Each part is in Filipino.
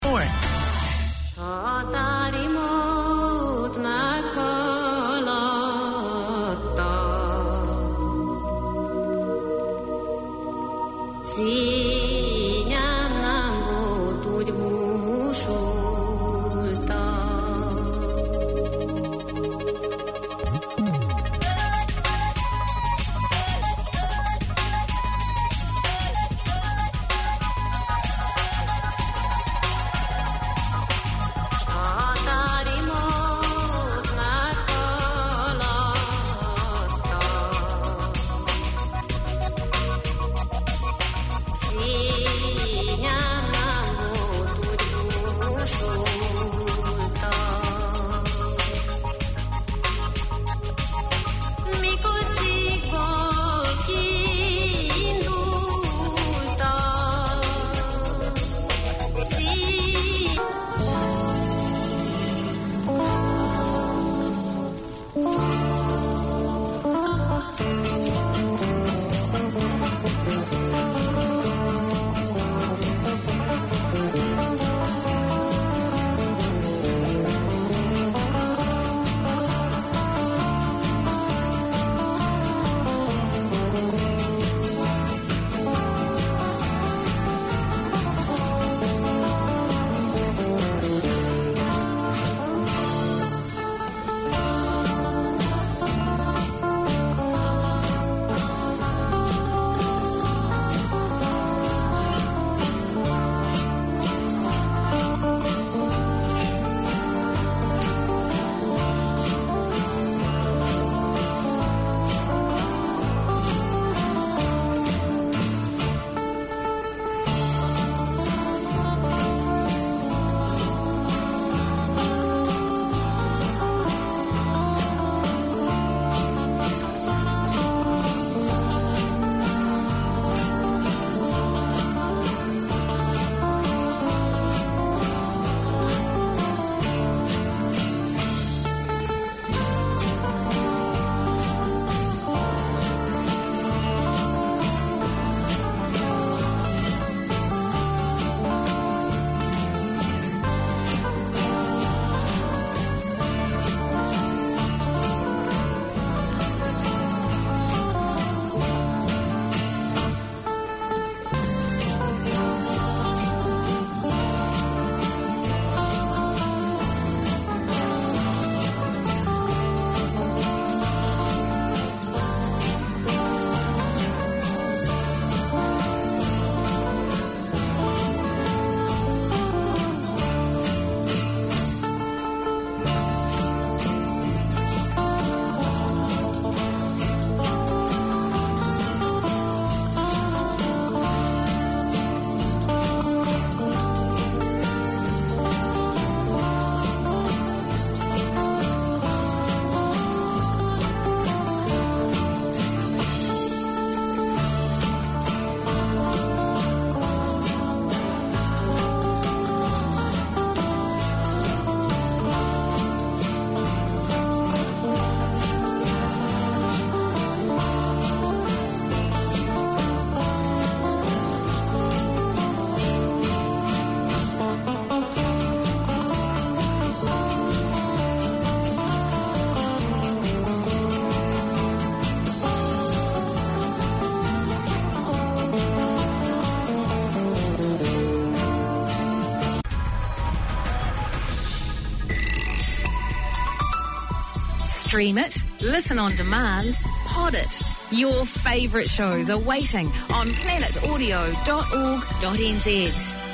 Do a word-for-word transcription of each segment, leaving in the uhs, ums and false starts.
Stream it, listen on demand, pod it. Your favourite shows are waiting on planet audio dot org dot n z.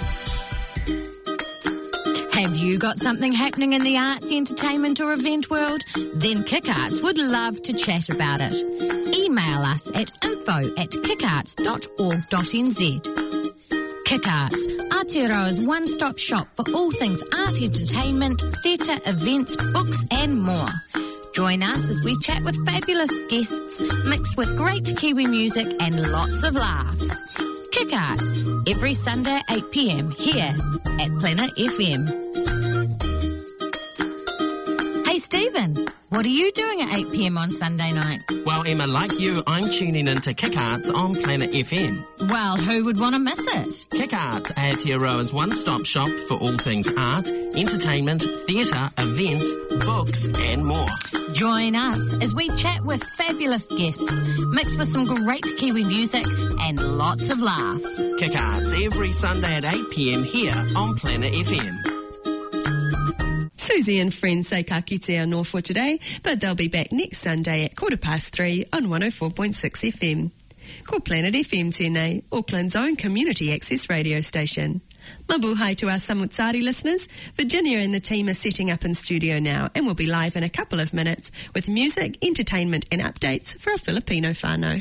Have you got something happening in the arts, entertainment or event world? Then KickArts would love to chat about it. Email us at info at kickarts dot org dot n z. KickArts, Aotearoa's one-stop shop for all things art, entertainment, theatre, events, books and more. Join us as we chat with fabulous guests, mixed with great Kiwi music and lots of laughs. KickArts, every Sunday eight p m here at Planet F M. Hey Stephen, what are you doing at eight p m on Sunday night? Well, Emma, like you, I'm tuning into Kick Arts on Planet F M. Well, who would want to miss it? Kick Arts, Aotearoa's one-stop shop for all things art, entertainment, theatre, events, books and more. Join us as we chat with fabulous guests, mixed with some great Kiwi music and lots of laughs. Kick Arts every Sunday at eight p m here on Planet F M. Susie and friends say ka kite anō for today, but they'll be back next Sunday at quarter past three on one oh four point six F M. Ko Planet F M tēnei, Auckland's own community access radio station. Mabu hai to our Samutsari listeners. Virginia and the team are setting up in studio now and will be live in a couple of minutes with music, entertainment and updates for our Filipino whānau.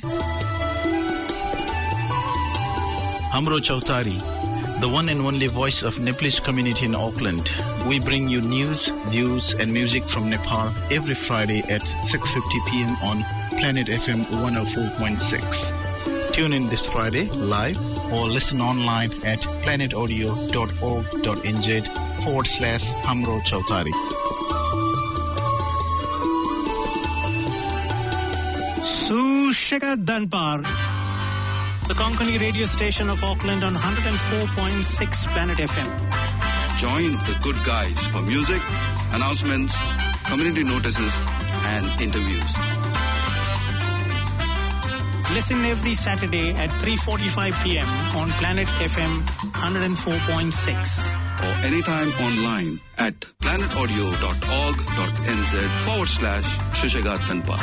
Hamro Chautari, the one and only voice of Nepalese community in Auckland. We bring you news, views and music from Nepal every Friday at six fifty p m on Planet F M one oh four point six. Tune in this Friday live or listen online at planetaudio.org.nz forward slash Hamro Chautari. Sushagat Danpar, the Konkani radio station of Auckland on one oh four point six Planet F M. Join the good guys for music, announcements, community notices and interviews. Listen every Saturday at three forty-five p m on Planet F M one oh four point six. Or anytime online at planetaudio.org.nz forward slash Shushagat Danpar.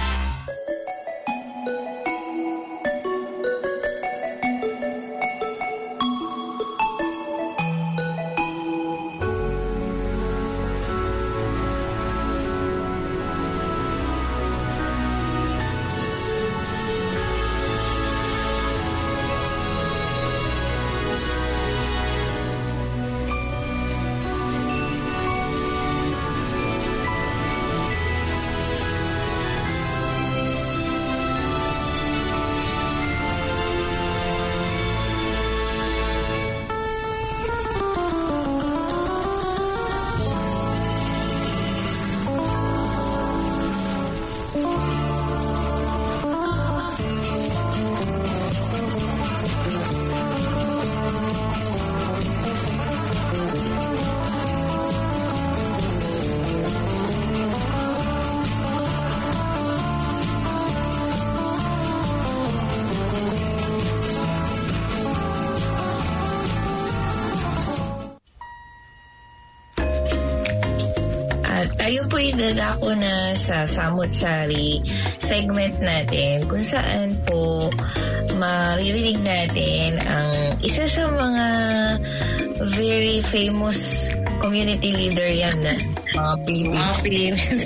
Tayo po'y dadako na sa Samutsari segment natin kung saan po maririnig natin ang isa sa mga very famous community leader yan na mga Pilipinas.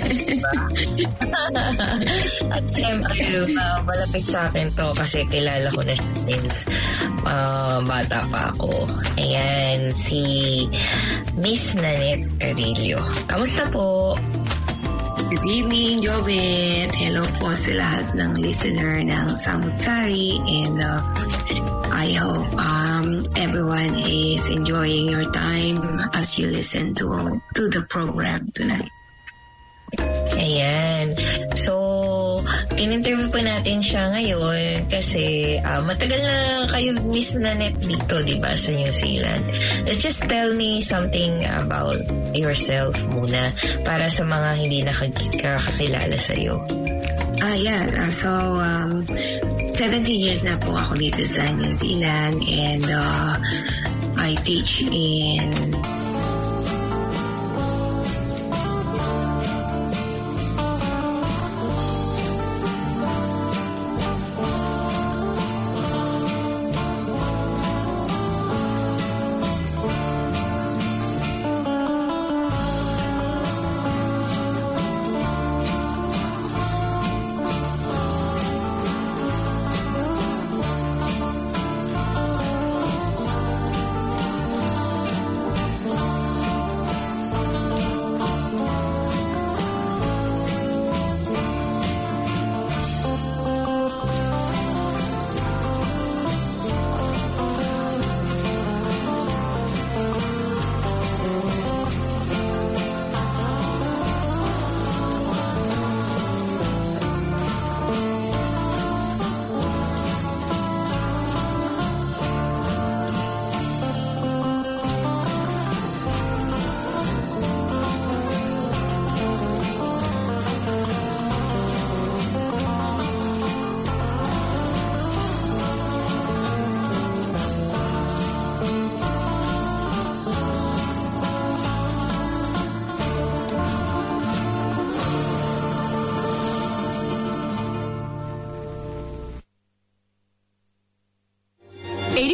At siyempre, uh, malapit sa akin to kasi kilala ko na siya since uh, bata pa ako. Ayan, si Miss Nanette Arilio. Kamusta po? Good evening, Jobet. Hello po sa lahat ng listener ng Samutsari, and uh, I hope um, everyone is enjoying your time as you listen to to the program tonight. Ayan. So, in-interview po natin siya ngayon kasi uh, matagal na kayo, Miss Nanette, dito, di ba, sa New Zealand. Let's just tell me something about yourself muna para sa mga hindi nakakilala sa'yo. Ah, yeah. Uh, so, um, seventeen years na po ako dito sa New Zealand, and uh, I teach in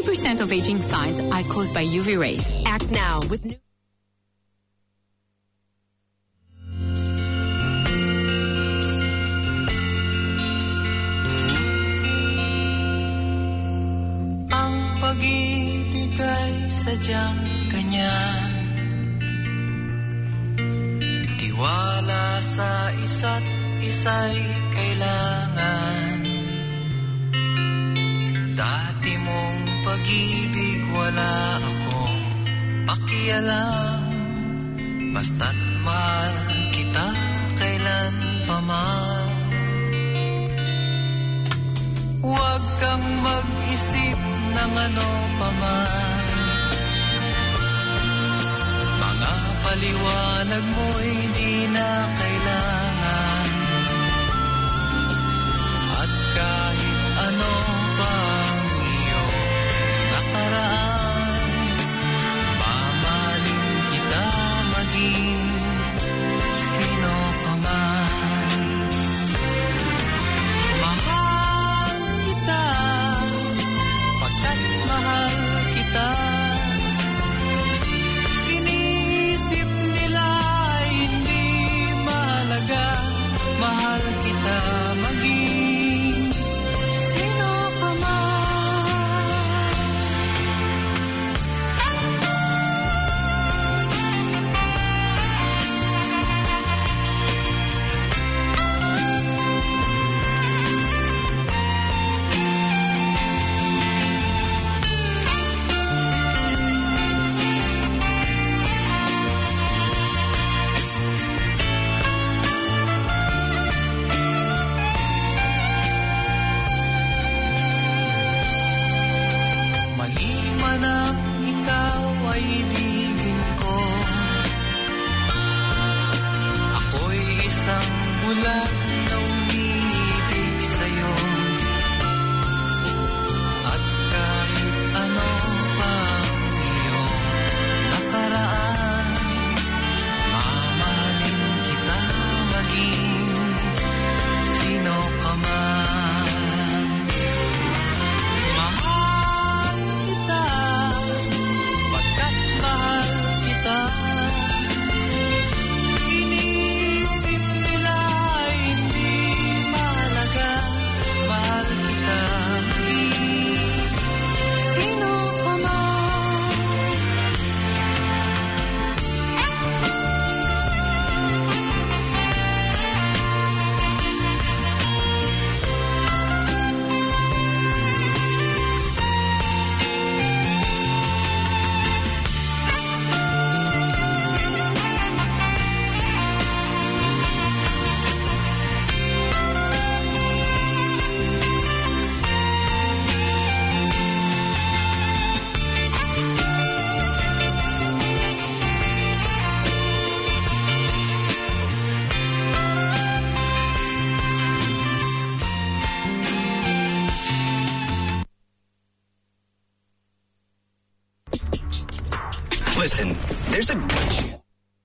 percent of aging signs are caused by U V rays. Act now with new... Ang pag-ibig ay sadyang ganyan, tiwala sa isa't isa'y kailangan. Dati mong pag-ibig wala akong pakialam, basta't mahal kita kailan pa man. Huwag kang mag-isip ng ano pa man, mga paliwanag mo'y di na kailangan. At kahit ano pa ang iyong nakaraan, mamahalin kita maging sino ka man. Mahal kita pagkat mahal kita. Iniisip nila hindi mahalaga, mahal kita maging sino ka man. Mali man ang ikaw ay ibigin ko, ako'y isang bulag na umiibig sa'yo. At kahit ano pa ang iyong nakaraan, mamahalin kita maging sino ka man. Mahal kita pagkat mahal kita. Iniisip nila hindi mahalaga, mahal kita maging sino ka man. Listen, there's a good chance.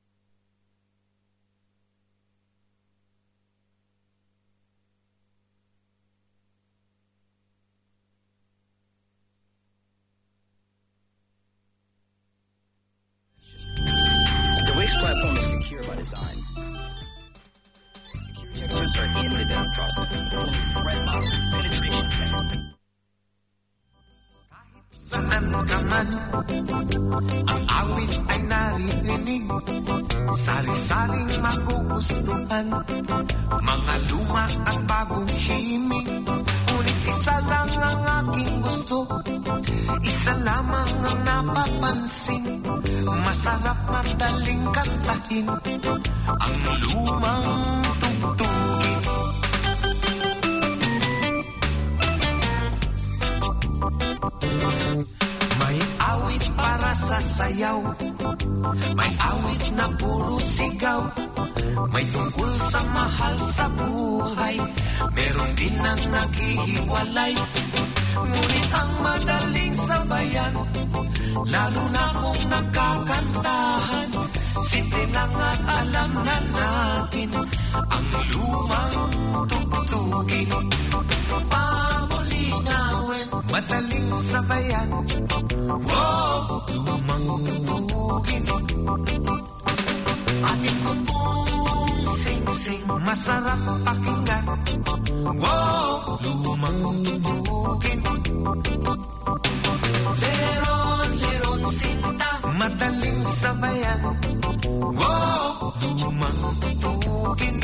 The Wix platform is secure by design. Security experts are in the dev process, performing threat model penetration tests. Saan ka man, ang awit ay naririnig, sari-saring magugustuhan, mga luma at bagong himig. Ngunit isa lang ang aking gusto, isa lamang ang napapansin, masarap madaling kantahin, ang lumang tugtugin. May awit para sa sayaw, may awit na puro sigaw, may tungkol sa mahal sa buhay, meron din ang naghihiwalay. Ngunit ang madaling sabayan, lalo na kung nagkakantahan, simple lang at alam na natin ang lumang tugtugin. Pamuli linawin, madaling sabayan. Wow, lumang tugtugin. Atin ko pong sing-sing, masarap pakinggan. Wow, lumang tugtugin. Leron, leron sinta, madaling sabayan. Wow, lumang tugtugin.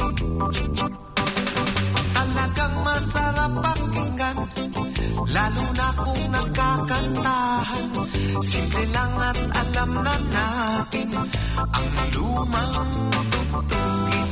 Talagang masarap pakinggan, lalo na kung nagkakantahan. Simple lang at alam na natin ang lumang tugtugin.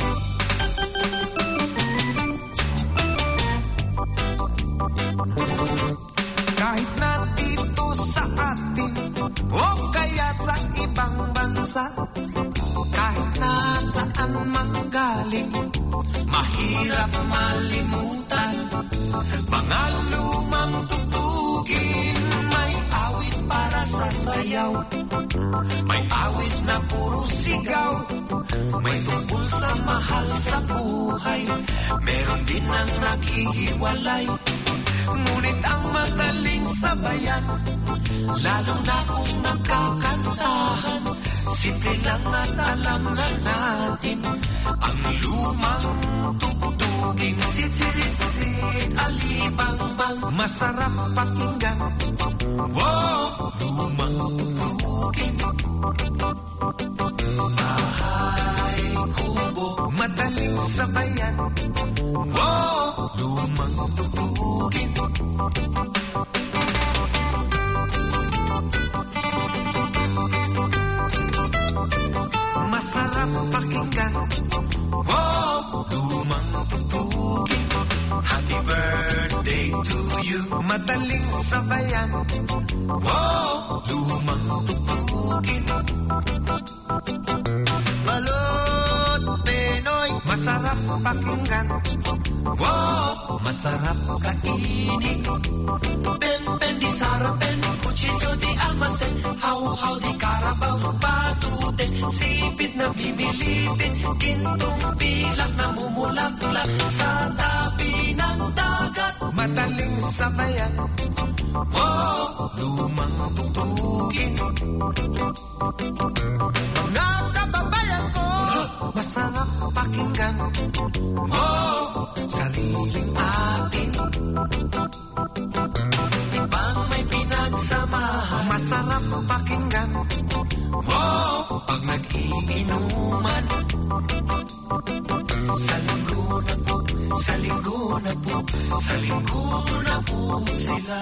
Kahit na dito sa atin o kaya sa ibang bansa, kahit nasaan man galing, mahirap malimutan mga lumang tugtugin. May awit para sa sayaw, may awit na puro sigaw, may tungkol sa mahal sa buhay, meron din ang naghihiwalay. Ngunit ang madaling sabayan, lalo na kung nagkakantahan, simple lang at alam na natin ang lumang tugtugin. Sit-sit-sit, alibang-bang, masarap pakinggan. Wow, lumang tugtugin. Bahay kubo, madaling sabayan. Wow, lumang tugtugin. Masarap pakinggan. Wow, lumang tugtugin. Happy birthday to you, madaling sabayan. Wow, lumang tugtugin. Balot Pinoy, masarap pakinggan. Wow, masarap kainin. Ben, ben di sarapen, kuchilyo di almasen, haw-haw di karabaw, patute, sipit na mimilipit, gintong pilak na mumulaklak sa tabi ng dagat. Madaling sabayan. Wow, lumang tugtugin. Mga kababayan ko, masarap pakinggan. Wow, sariling atin. Ibang may pinagsamahan, masarap pakinggan. Wow, pag nag-iinuman, sa linggo na po, sa linggo na po, sa linggo na po sila.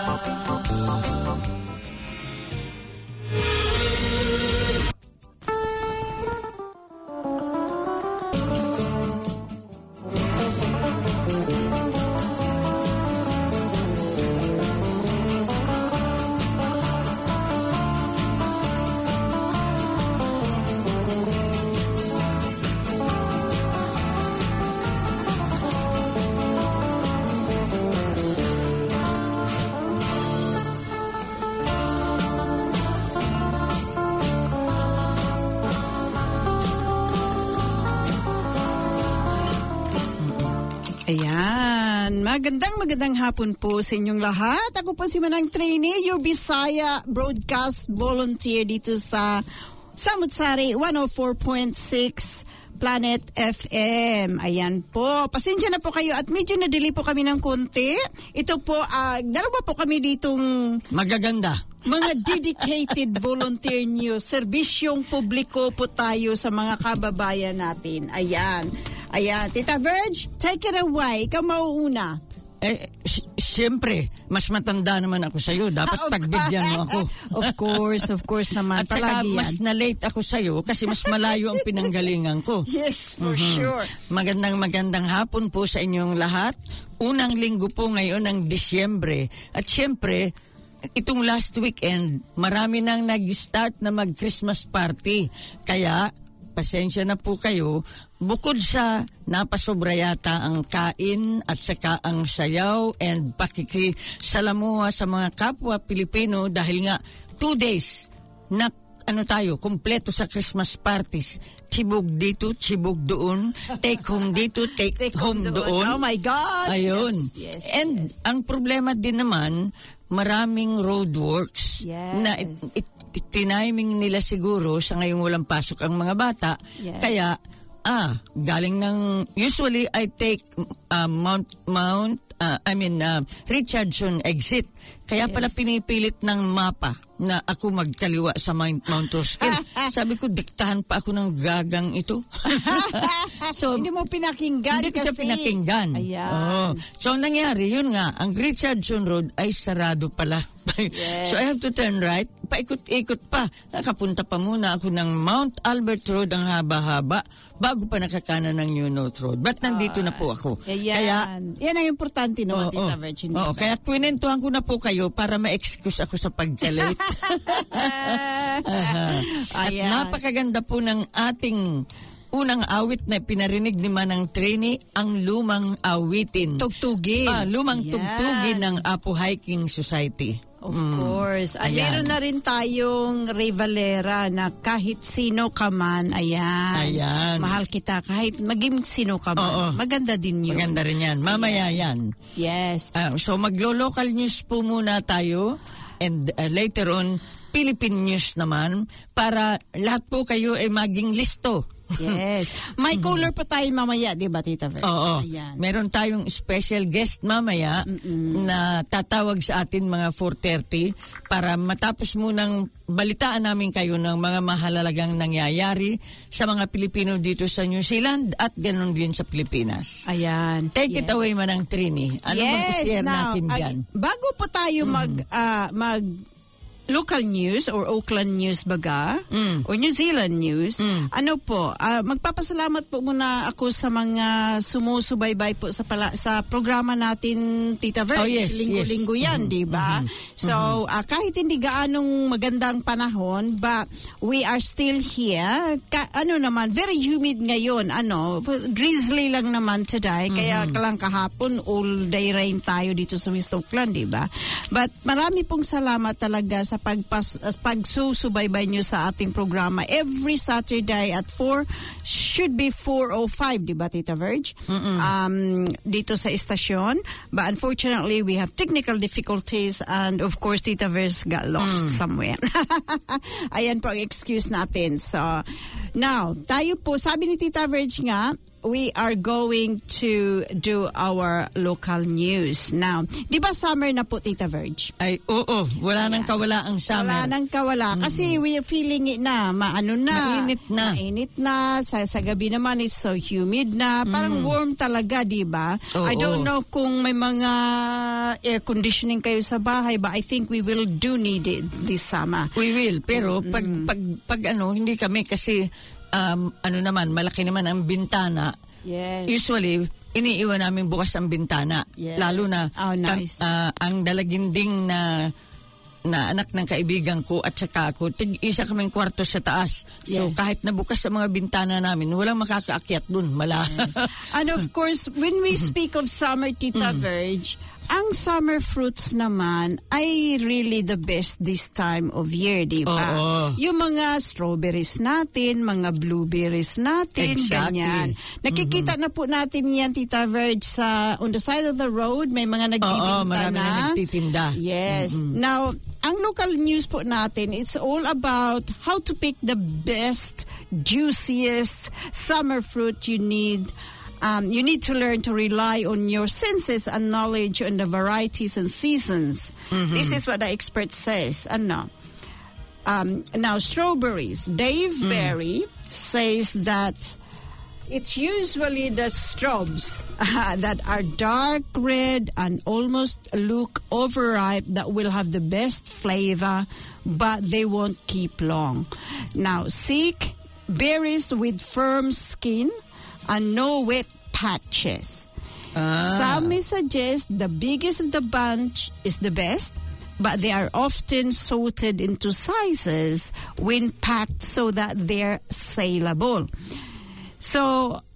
Ayan, magandang magandang hapon po sa inyong lahat. Ako po si Manang Trainee, your Bisaya Broadcast Volunteer dito sa Samut-Sari one oh four point six Planet F M. Ayan po, pasensya na po kayo at medyo nadili po kami ng konti. Ito po, uh, dalawa po kami ditong magaganda. Mga dedicated volunteer news, serbisyong publiko po tayo sa mga kababayan natin. Ayan. Ayan. Tita Verge, take it away. Ikaw mauuna. Eh, siyempre, mas matanda naman ako sa'yo. Dapat pagbigyan mo ako. Of course, of course naman. At saka mas na-late ako sa'yo kasi mas malayo ang pinanggalingan ko. Yes, for mm-hmm. sure. Magandang magandang hapon po sa inyong lahat. Unang linggo po ngayon ng Disyembre. At siyempre, itong last weekend, marami nang nag-start na mag-Christmas party. Kaya, pasensya na po kayo, bukod sa napasobra yata ang kain at saka ang sayaw and pakikisalamuha sa mga kapwa Pilipino dahil nga two days na ano tayo, kumpleto sa Christmas parties. Chibog dito, chibog doon. Take home dito, take, Take home, home doon. doon. Oh my gosh! Ayun. Yes, yes, And ang problema din naman, maraming roadworks Yes. na it, it, tiniming nila siguro sa ngayong walang pasok ang mga bata. Yes. Kaya, ah, galing ng, usually I take uh, Mount, Mount, uh, I mean, uh, Richardson exit. Kaya pala pinipilit ng mapa na ako magkaliwa sa Mount, Mount Roskill. Sabi ko, diktahan pa ako ng gagang ito. So, hindi mo pinakinggan Hindi ko kasi. siya pinakinggan. Ayan. Oo. So, ang nangyari, yun nga, ang Richardson Road ay sarado pala. Yes. So, I have to turn right. Paikot-ikot pa. Nakapunta pa muna ako ng Mount Albert Road, ang haba-haba, bago pa nakakanan ng New North Road. But nandito na po ako. Ayan. Kaya, yan ang importante naman, Oo, Tita oo. Virgin. Oo, kaya kwinentuhan ko na po kayo para ma-excuse ako sa pagka-late. Aha. At Ayan. napakaganda po ng ating unang awit na pinarinig ni Manang Trini, ang lumang awitin. Tugtugin. Ah, lumang Ayan. tugtugin ng Apo Hiking Society. Of Mm. course. At Ayan. meron na rin tayong Ray Valera na kahit sino ka man, ayan. Ayan. Mahal kita kahit maging sino ka man. Oo. Maganda din yun. Maganda rin yan. Mamaya yan. Yes. Ah, so maglo-local news po muna tayo and uh, later on Philippine news naman para lahat po kayo ay maging listo. Yes. May caller pa tayo mamaya, di ba, Tita Virg? Oo. Ayan. Meron tayong special guest mamaya na tatawag sa atin mga four thirty para matapos munang balitaan namin kayo ng mga mahalalagang nangyayari sa mga Pilipino dito sa New Zealand at ganoon din sa Pilipinas. Ayan. Take Yes. it away, Manang Trini. Ano Yes, mag-share now, natin ag- dyan? bago po tayo mag, ah, mag local news or Auckland news baga Mm. or New Zealand news, ano po, ah, magpapasalamat po muna ako sa mga sumusubaybay po sa pala, sa programa natin, Tita Virg. Oh, yes, Linggo-linggo yes. yan, Mhm, di ba? mhm, So, ah, kahit hindi gaanong magandang panahon, but we are still here. Ka- ano naman, very humid ngayon, ano, drizzly lang naman today, kaya lang kahapon all day rain tayo dito sa West Auckland, di ba? But marami pong salamat talaga sa pagpas uh, pagsusubaybay nyo sa ating programa every Saturday at four, should be four oh five, di ba, Tita Virg? Um, dito sa estasyon. But unfortunately, we have technical difficulties and of course, Tita Virg got lost somewhere. Ayan po ang excuse natin. So, now, tayo po, sabi ni Tita Virg nga, we are going to do our local news. Now, di ba summer na po, Tita Virg? Ay, oo. Wala nang kawala ang summer. Wala nang kawala. Kasi we are feeling it na. Maano na. Mainit na. Mainit na. Sa, sa gabi naman, it's so humid na. Parang warm talaga, di ba? Oo. I don't know kung may mga air conditioning kayo sa bahay, but I think we will do need it this summer. We will. Pero pag, pag, pag ano, hindi kami kasi um, ano naman, malaki naman ang bintana. Yes. Usually, iniiwan namin bukas ang bintana. Yes. Lalo na Oh, nice. ka- ah, ang dalaginding na na anak ng kaibigan ko at saka ako, tig-isa kaming kwarto sa taas. So Yes. kahit nabukas sa mga bintana namin, walang makakaakyat dun. Mala. And of course, when we speak of summer, Tita Virg, ang summer fruits naman ay really the best this time of year, di ba? Oo. Yung mga strawberries natin, mga blueberries natin, Exactly. ganyan. Nakikita na po natin yan, Tita Virg, sa on the side of the road, may mga nagtitinda Oo, marami na nagtitinda. Yes. Now, ang local news po natin, it's all about how to pick the best, juiciest summer fruit you need. Um, you need to learn to rely on your senses and knowledge on the varieties and seasons. This is what the expert says. Ano? Um, now, strawberries. Dave Berry says that it's usually the straws uh, that are dark red and almost look overripe that will have the best flavor, but they won't keep long. Now, seek berries with firm skin and no wet patches. Ah. Some may suggest the biggest of the bunch is the best, but they are often sorted into sizes when packed so that they're saleable. So,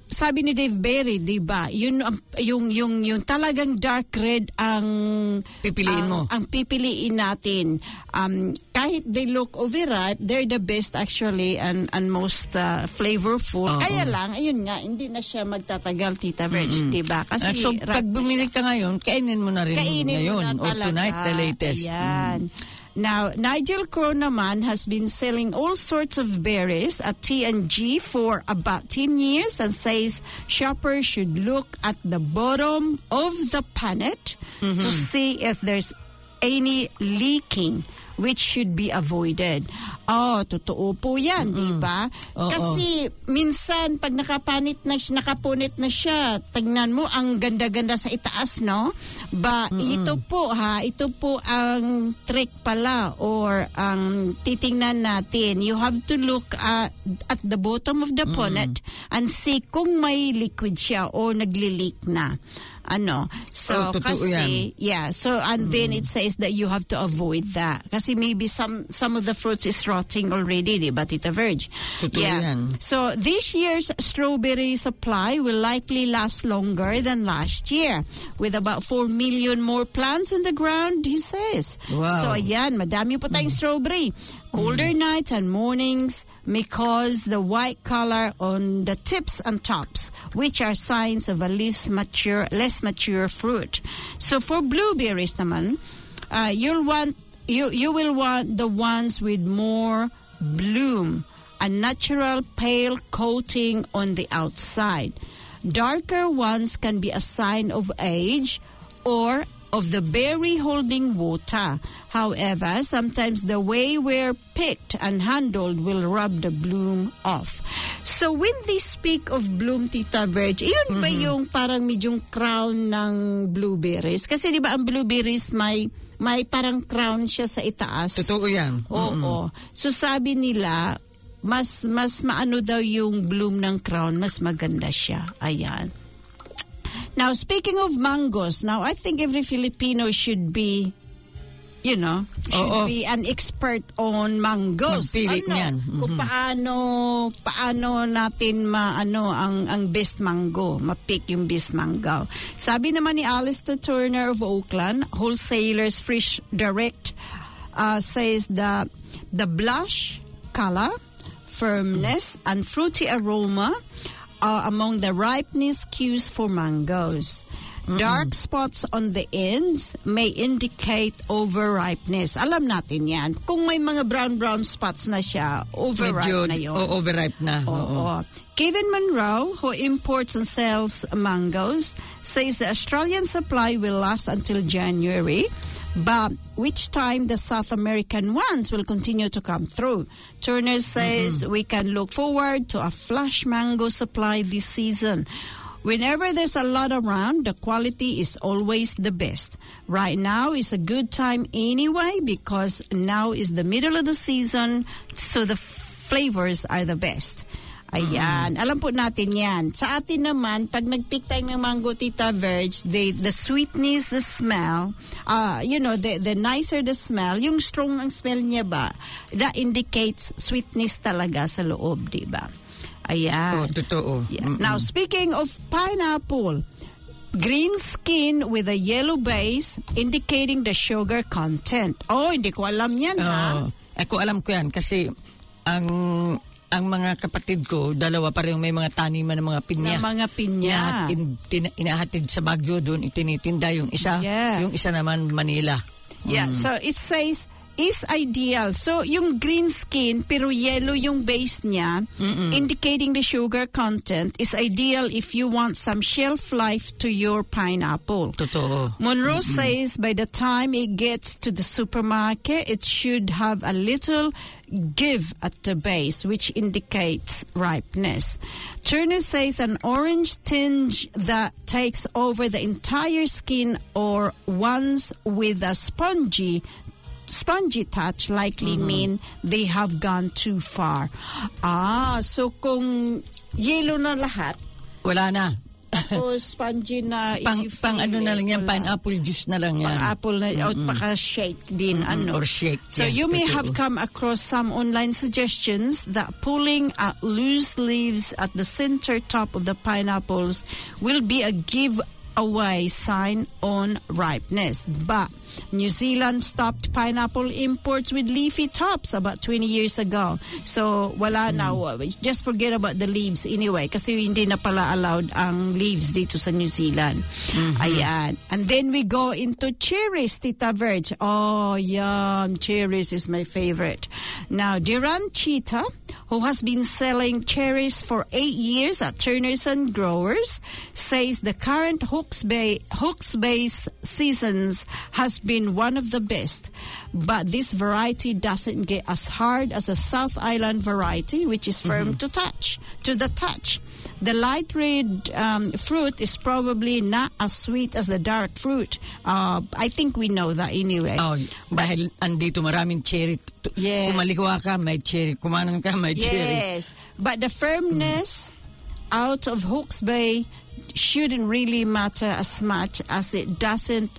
sabi ni Dave Berry, 'di ba? Yun ang- yung yung yung talagang dark red ang Pipiliin mo. ang, ang pipiliin natin. Um kahit they look overripe, they're the best actually and and most uh, flavorful. Oo. Kaya lang, ayun nga, hindi na siya magtatagal, Tita Virg, 'di ba? Kasi Ah, so, ripe pag na bumili ka ngayon, kainin mo na rin Kainin mo ngayon na or talaga. tonight, the latest. Ayan. Now, Nigel Crow naman has been selling all sorts of berries at T and G for about ten years and says shoppers should look at the bottom of the punnet to see if there's any leaking, which should be avoided. Oh, totoo po yan, di ba? Oo. Kasi minsan pag nakapanit na siya, nakapunit na siya, tingnan mo ang ganda-ganda sa itaas, no? Ba, ito po ha, ito po ang trick pala or ang titingnan natin. You have to look at, at the bottom of the punnet and see kung may liquid siya o nagli-leak na. Ano? So, Oh, totoo kasi, yeah. So, and then it says that you have to avoid that. Kasi maybe some some of the fruits is rotting already, di ba, Tita Verge? Totoo yeah. yan. So, this year's strawberry supply will likely last longer than last year, with about four million more plants in the ground, he says. Wow. So, ayan, madami po tayong strawberry. Colder nights and mornings may cause the white color on the tips and tops, which are signs of a less mature, less mature fruit. So for blueberries naman, uh, you'll want you you will want the ones with more bloom, a natural pale coating on the outside. Darker ones can be a sign of age or of the berry holding water. However, sometimes the way we're picked and handled will rub the bloom off. So when they speak of bloom, Tita Verge, yun ba yung parang medyong crown ng blueberries? Kasi di ba ang blueberries may may parang crown siya sa itaas? Totoo yan. Oo. So sabi nila, mas mas maano daw yung bloom ng crown, mas maganda siya. Ayan. Now, speaking of mangoes, now I think every Filipino should be, you know, should Oo. be an expert on mangoes. Magpili ano, niyan. Kung Mhm. paano, paano natin maano ang ang best mango, mapick yung best mango. Sabi naman ni Alistair Turner of Oakland, Wholesalers Fresh Direct, uh, says that the blush color, firmness, and fruity aroma are among the ripeness cues for mangoes. Dark spots on the ends may indicate overripeness. Alam natin yan. Kung may mga brown-brown spots na siya, overripe Medyo, na yun. o- overripe na. Oo. Oo. Kevin Monroe, who imports and sells mangoes, says the Australian supply will last until January, but which time the South American ones will continue to come through. Turner says we can look forward to a flush mango supply this season. Whenever there's a lot around, the quality is always the best. Right now is a good time anyway because now is the middle of the season, so the flavors are the best. Ayan. Alam po natin yan. Sa atin naman, pag nag-pick tayo ng mango, Tita Verge, they, the sweetness, the smell, uh, you know, the, the nicer the smell, yung strong ang smell niya ba, that indicates sweetness talaga sa loob, di ba? Ayan. Oh, totoo. Yeah. Now, speaking of pineapple, green skin with a yellow base indicating the sugar content. Oh, hindi ko alam yan, ha? Oo. Ako alam ko yan kasi ang ang mga kapatid ko, dalawa pa rin may mga taniman ng mga pinya. Na mga pinya. Na in, tin, inahatid sa Baguio doon, itinitinda yung isa. Yeah. Yung isa naman Manila. Yeah, Mm. so it says is ideal. So yung green skin pero yellow yung base niya, indicating the sugar content, is ideal if you want some shelf life to your pineapple. Totoo. Monroe says by the time it gets to the supermarket, it should have a little give at the base, which indicates ripeness. Turner says an orange tinge that takes over the entire skin or ones with a spongy spongy touch likely mean they have gone too far. Ah, so kung yellow na lahat, Wala na. Tapos spongy na if Pang, you pang feel ano na it, lang yan, wala. pineapple juice na lang yan. Pang-apple na, o Mm-mm. paka-shake din. Mm-mm, Ano. or shake, So yeah, you may totoo. have come across some online suggestions that pulling out loose leaves at the center top of the pineapples will be a giveaway sign on ripeness. But New Zealand stopped pineapple imports with leafy tops about twenty years ago. So, wala na. Just forget about the leaves anyway kasi hindi na pala allowed ang leaves dito sa New Zealand. Mm-hmm. Ayan. And then we go into cherries, Tita Verge. Oh, yum. Cherries is my favorite. Now, Duran Cheetah, who has been selling cherries for eight years at Turners and Growers, says the current Hawke's Bay, Hawke's Bay seasons has been one of the best. But this variety doesn't get as hard as a South Island variety, which is firm Mm-hmm. to touch, to the touch. The light red um, fruit is probably not as sweet as the dark fruit. Uh, I think we know that anyway. Oh, dahil andito maraming cherry. T- Yes. Kumalikwa ka, may cherry. Kumanan ka, may cherry. Yes, but the firmness out of Hawke's Bay shouldn't really matter as much as it doesn't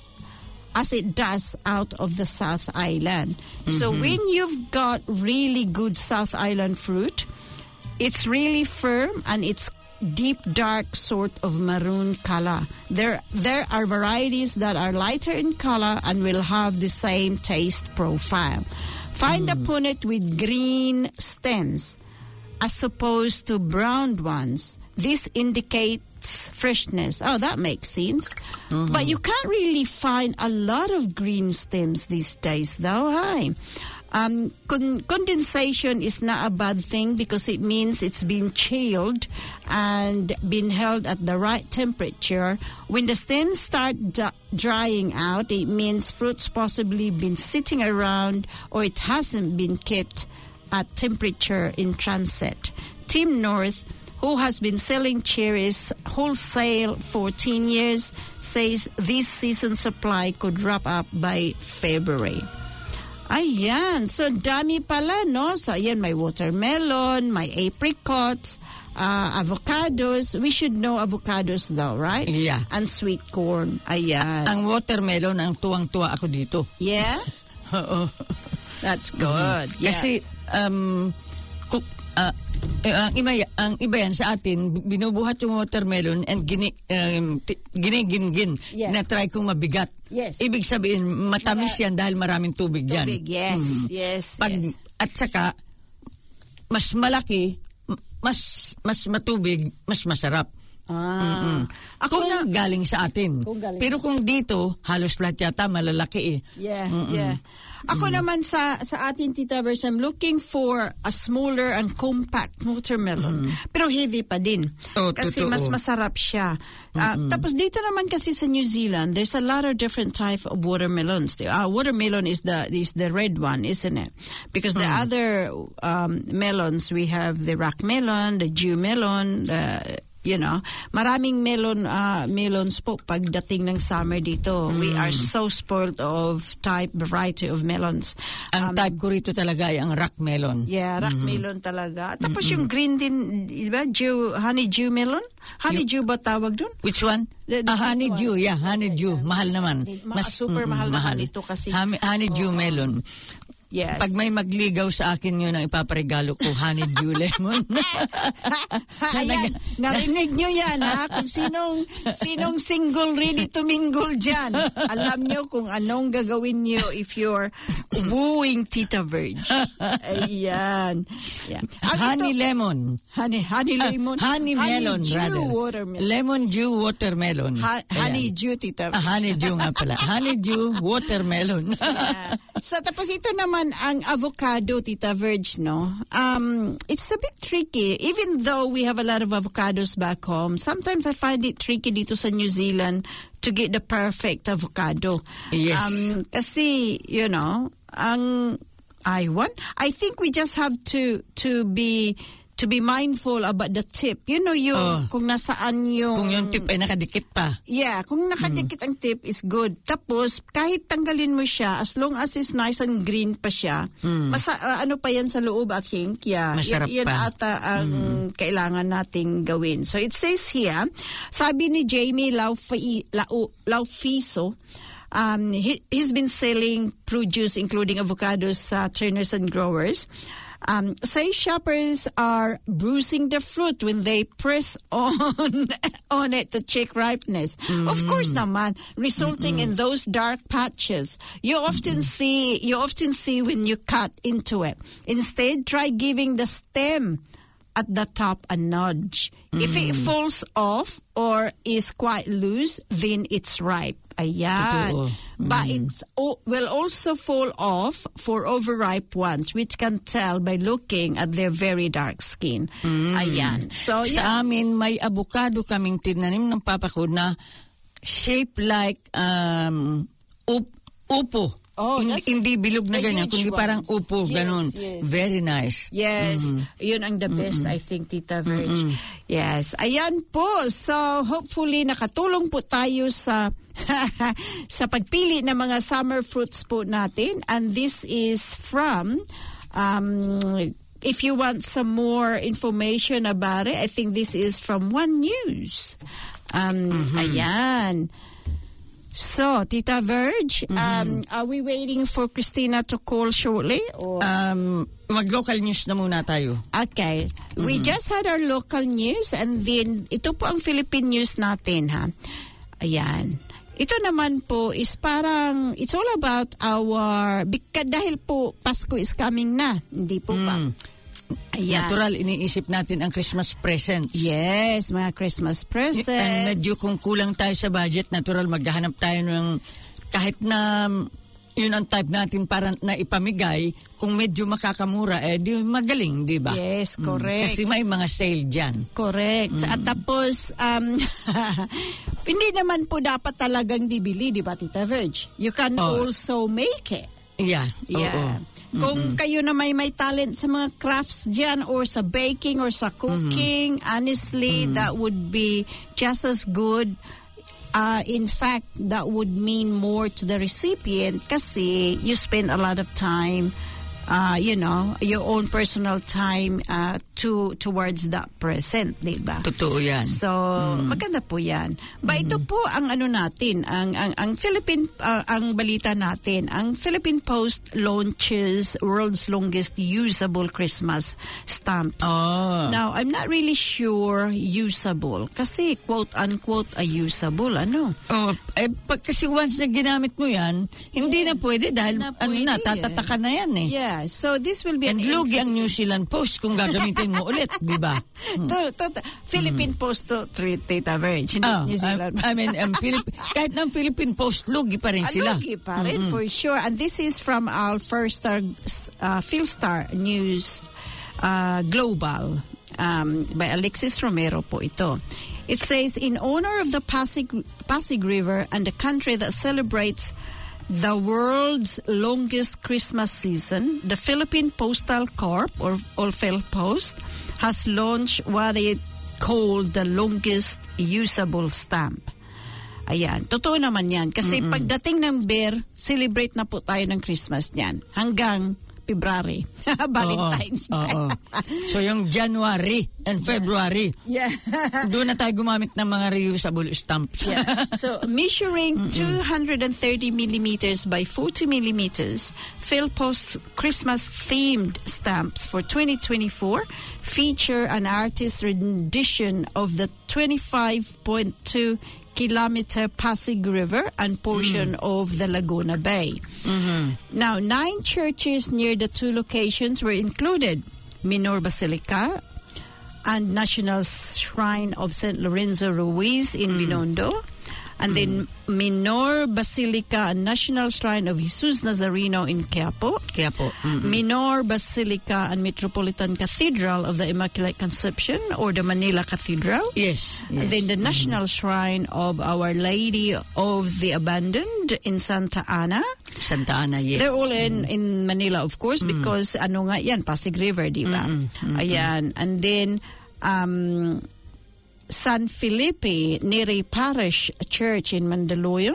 as it does out of the South Island. So Mhm. when you've got really good South Island fruit, it's really firm and it's deep dark sort of maroon color. There there are varieties that are lighter in color and will have the same taste profile. Find a punnet with green stems as opposed to brown ones. This indicates freshness. Oh, that makes sense. Mm-hmm. But you can't really find a lot of green stems these days, though. Hi. Um, con- condensation is not a bad thing because it means it's been chilled and been held at the right temperature. When the stems start d- drying out, it means fruit's possibly been sitting around or it hasn't been kept at temperature in transit. Tim North, who has been selling cherries wholesale fourteen years, says this season supply could wrap up by February. Ayan. So, dami pala, no? So, ayan, may watermelon, may apricots, uh, avocados. We should know avocados though, right? Yeah. And sweet corn. Ayan. Ang watermelon, ang tuwang-tuwa ako dito. Yeah? Oo. That's good. Yes. Kasi, um, kuk, uh, eh, ang iba, ang iba yan sa atin, binubuhat yung watermelon and gini, um, ti- ginigingin. Yeah. Na-try kong mabigat. Yes. Ibig sabihin, matamis yan dahil maraming tubig yan. Tubig, yes, Mm. yes, Pag, yes. At saka, mas malaki, m- mas mas matubig, mas masarap. Ah. Mm-mm. Kung galing sa atin. Kung galing Pero kung dito, halos lahat yata malalaki eh. Yeah, Mm-mm. yeah. Ako naman sa sa atin, Tita Vers, I'm looking for a smaller and compact watermelon. Pero heavy pa din. Oh, kasi totoo. mas masarap siya. Ah, tapos dito naman kasi sa New Zealand, there's a lot of different type of watermelons. Uh, watermelon is the is the red one, isn't it? Because the Mm. other um, melons, we have the rock melon, the dew melon, the you know, maraming melon uh, melons po pagdating ng summer dito. Mm. We are so spoiled of type variety of melons. Ang type ko rito talaga ay ang rock melon. Yeah, rock Mhm. melon talaga. Tapos yung green din, di ba? Dew, honey dew melon? Honey dew ba tawag dun? Which one? The- the ah, honey one. dew, yeah, honey dew. Mahal naman. Ma- super mm-mm, mahal naman ito kasi. Honey, honey dew melon. Yes. Pag may magligaw sa akin yun ang ipaparegalo ko, honey dew lemon. Ayan, narinig nyo yan, ha? Kung sinong, sinong single ready to mingle dyan. Alam nyo kung anong gagawin nyo if you're wooing Tita Verge. Ayan. Yeah. Ang honey ito- lemon. Honey, honey Ah, lemon. honey melon, dew rather. watermelon. Lemon dew watermelon. Ha- honey Ayan. dew, Tita Ah, Verge. honey dew nga pala. Honey dew watermelon. Yeah. So, tapos ito naman ang avocado, Tita Verge, no? Um, it's a bit tricky. Even though we have a lot of avocados back home, sometimes I find it tricky dito sa New Zealand to get the perfect avocado. Yes. Um, kasi, you know, ang I want. I think we just have to to be to be mindful about the tip. You know, yung Oh. kung nasaan yung... Kung yung tip ay nakadikit pa. Yeah, kung nakadikit ang tip is good. Tapos, kahit tanggalin mo siya, as long as it's nice and green pa siya, Mm. masa, uh, ano pa yan sa loob, I think. Yeah, Masarap yan, yan pa. ata ang kailangan nating gawin. So, it says here, sabi ni Jamie Laufi, Lau, Laufiso, um, he, he's been selling produce including avocados sa turners and growers. Um, say shoppers are bruising the fruit when they press on on it to check ripeness. Mm. Of course, naman, resulting Mm-mm. in those dark patches. You often Mm-mm. see you often see when you cut into it. Instead, try giving the stem at the top a nudge. Mm. If it falls off or is quite loose, then it's ripe. Ayan. Mm. But it will also fall off for overripe ones, which can tell by looking at their very dark skin. Mm. Ayan. So, sa yeah. amin, may avocado kaming tinanim ng papa ko na shaped like um, up- upo. Oh, hindi, that's hindi bilog na the ganyan, huge kundi parang ones. upo, Yes, ganun. yes. Very nice. Yes, Mhm. yun ang the best, Mm-mm. I think, Tita Verge. Mm-mm. Yes, ayan po. So, hopefully, nakatulong po tayo sa sa pagpili ng mga summer fruits po natin. And this is from, um, if you want some more information about it, I think this is from One News. Um, Mhm. Ayan. So, Tita Verge, um, are we waiting for Christina to call shortly? Or? Um, mag-local news na muna tayo. Okay. We just had our local news and then ito po ang Philippine news natin, ha? Ayan. Ito naman po is parang, it's all about our, because dahil po Pasko is coming na, hindi po ba? Ayan. Natural, iniisip natin ang Christmas presents. Yes, mga Christmas presents. And medyo kung kulang tayo sa budget, natural, maghahanap tayo ng kahit na yun ang type natin para na ipamigay, kung medyo makakamura, eh di magaling, di ba? Yes, correct. Mm. Kasi may mga sale dyan. Correct. Mm. At tapos, um, hindi naman po dapat talagang bibili, di ba, Tita Verge? You can Oh. also make it. Yeah. Yeah. Oo. Kung kayo na may may talent sa mga crafts dyan or sa baking or sa cooking, honestly, that would be just as good. Uh, in fact, that would mean more to the recipient kasi you spend a lot of time, uh, you know, your own personal time uh, to towards that present, di ba? Totoo yan. So, maganda po yan. Ba, ito po ang ano natin, ang ang, ang Philippine, uh, ang balita natin, ang Philippine Post launches world's longest usable Christmas stamps. Oh. Now, I'm not really sure usable kasi quote-unquote a usable, ano? Oh, eh, pag kasi once na ginamit mo yan, hindi na pwede dahil Na ano pwede na, eh. tatatakan na yan eh. Yeah, so this will be And an lugi ang interesting- New Zealand Post kung gagamitin mo ulit, di ba? To- to- Philippine Post to treat Tita Verge, hindi Oh, New Zealand. I, I mean, um, Philip, kahit ng Philippine Post, lugi pa rin sila. Lugi pa rin, Mm-mm. for sure. And this is from our first star, uh, Philstar News uh, Global um, by Alexis Romero po ito. It says, in honor of the Pasig, Pasig River and the country that celebrates the world's longest Christmas season, the Philippine Postal Corp, or, or PhilPost, has launched what it called the longest usable stamp. Ayan, totoo naman yan. Kasi Mm-mm. pagdating ng bear, celebrate na po tayo ng Christmas niyan. Hanggang February. Valentine's Oo, Day. oo. So yung January and February, Yeah. doon na tayo gumamit ng mga reusable stamps. Yeah. So, measuring two hundred thirty millimeters by forty millimeters, PhilPost Christmas-themed stamps for twenty twenty-four feature an artist's rendition of the twenty-five point two kilometer Pasig River and portion of the Laguna Bay. Mm-hmm. Now, nine churches near the two locations were included: Minor Basilica and National Shrine of Saint Lorenzo Ruiz in Binondo, And then Minor Basilica and National Shrine of Jesus Nazareno in Quiapo. Quiapo. Mm-hmm. Minor Basilica and Metropolitan Cathedral of the Immaculate Conception, or the Manila Cathedral. Yes. yes. And then the National mm-hmm. Shrine of Our Lady of the Abandoned in Santa Ana. Santa Ana, yes. They're all in, mm-hmm. in Manila, of course, mm-hmm. because ano nga yan, Pasig River, di ba? Mm-hmm. Ayan. And then, um, San Felipe Neri Parish Church in Mandaluyong,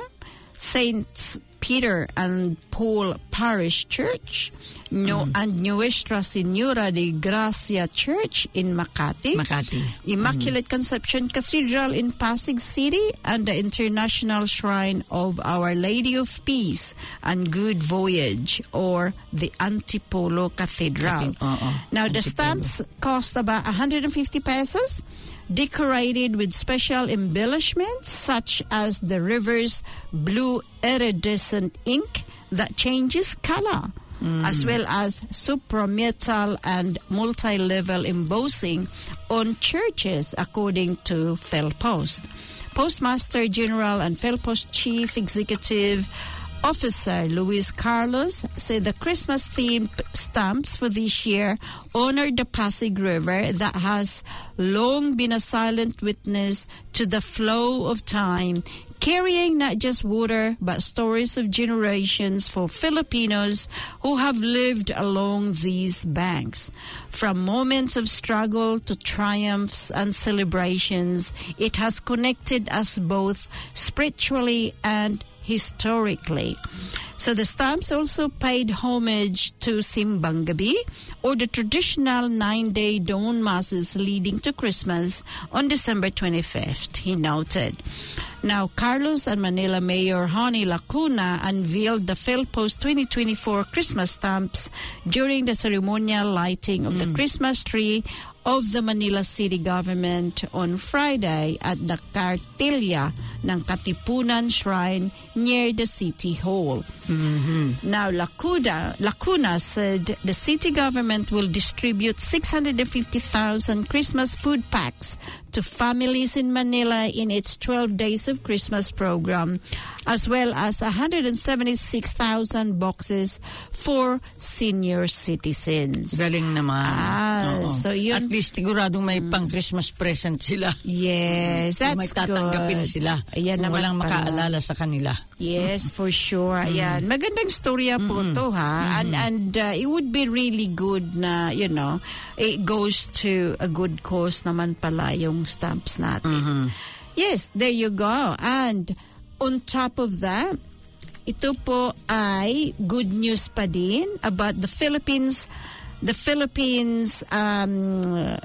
Saint Peter and Paul Parish Church, no, mm. and Nuestra Senora de Gracia Church in Makati, Makati. Immaculate mm. Conception Cathedral in Pasig City, and the International Shrine of Our Lady of Peace and Good Voyage, or the Antipolo Cathedral. Uh-uh. Now, Antipolo. the stamps cost about one hundred fifty pesos. Decorated with special embellishments such as the river's blue iridescent ink that changes color, mm. as well as suprametal and multi-level embossing on churches, according to PhilPost. Postmaster General and PhilPost Chief Executive Officer Luis Carlos said the Christmas-themed stamps for this year honor the Pasig River that has long been a silent witness to the flow of time, carrying not just water but stories of generations for Filipinos who have lived along these banks. From moments of struggle to triumphs and celebrations, it has connected us both spiritually and historically. So the stamps also paid homage to Simbang Gabi, or the traditional nine-day dawn masses leading to Christmas on December twenty-fifth, he noted. Now, Carlos and Manila Mayor Honey Lacuna unveiled the PhilPost twenty twenty-four Christmas stamps during the ceremonial lighting of mm. the Christmas tree of the Manila City Government on Friday at the Cartilla ng Katipunan Shrine near the City Hall. Mm-hmm. Now, Lacuna, Lacuna said the city government will distribute six hundred fifty thousand Christmas food packs to families in Manila in its twelve Days of Christmas program, as well as one hundred seventy-six thousand boxes for senior citizens. Galing naman. Ah, Oo. so yun. At least siguradong may pang-Christmas present sila. Yes, that's may tatanggapin good. Sila. Ayan kung walang pala. makaalala sa kanila. Yes, for sure. Mm. Ayan. Magandang storya po Mm-mm. to, ha? Mm-mm. And, and uh, it would be really good na, you know, it goes to a good cause naman pala yung stamps natin. Mm-hmm. Yes, there you go. And on top of that, ito po ay good news pa din about the Philippines, the Philippines um,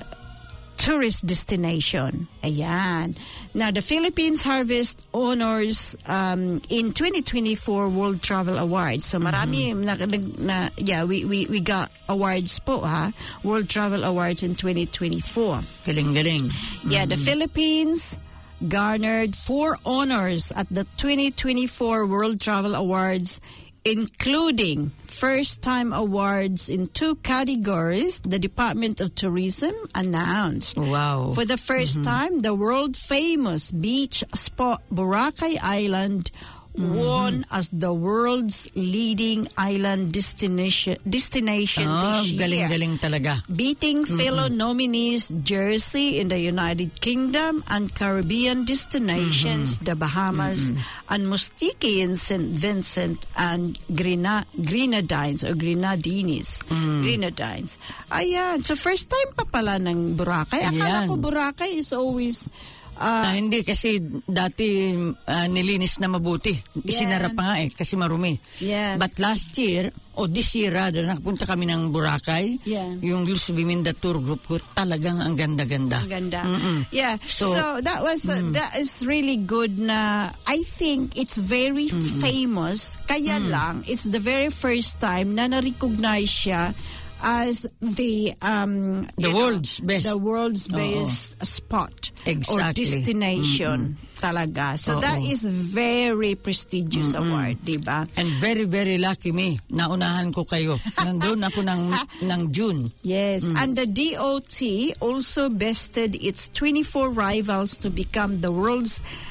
tourist destination. Ayan. Now, the Philippines Harvest honors um, in twenty twenty-four World Travel Awards. So, marami mm-hmm. na, na, yeah, we, we, we got awards po, ha? World Travel Awards in twenty twenty-four. Galing-galing. Yeah, mm-hmm. the Philippines garnered four honors at the twenty twenty-four World Travel Awards, including first-time awards in two categories, the Department of Tourism announced. Wow. For the first mm-hmm. time, the world-famous beach spot Boracay Island mm-hmm. won as the world's leading island destination destination oh, this year. Galing-galing talaga. Beating mm-hmm. fellow nominees Jersey in the United Kingdom and Caribbean destinations, mm-hmm. the Bahamas, mm-hmm. and Mustique in Saint Vincent and Grena- Grenadines or Grenadines. Mm. Grenadines. Ayan. So first time pa pala ng Boracay. Akala Ayan. ko Boracay is always... Uh, ah, hindi kasi dati uh, nilinis na mabuti. Isinara pa nga eh kasi marumi. Yeah. But last year, o this year rather, nakapunta kami ng Boracay. Yeah. Yung Luz Biminda tour group ko, talagang ang ganda-ganda. Ang ganda. Mm-mm. Yeah. So, so that was uh, mm. that is really good na I think it's very mm-hmm. famous. Kaya mm. lang, it's the very first time na na-recognize siya as the um the world's know, best the world's best Oo. spot exactly. or destination mm-hmm. talaga. So Oo. that is very prestigious mm-hmm. award, diba? And very very lucky me. Naunahan ko kayo. Nandun ako ng ng June. Yes. Mm. And the D O T also bested its twenty-four rivals to become the world's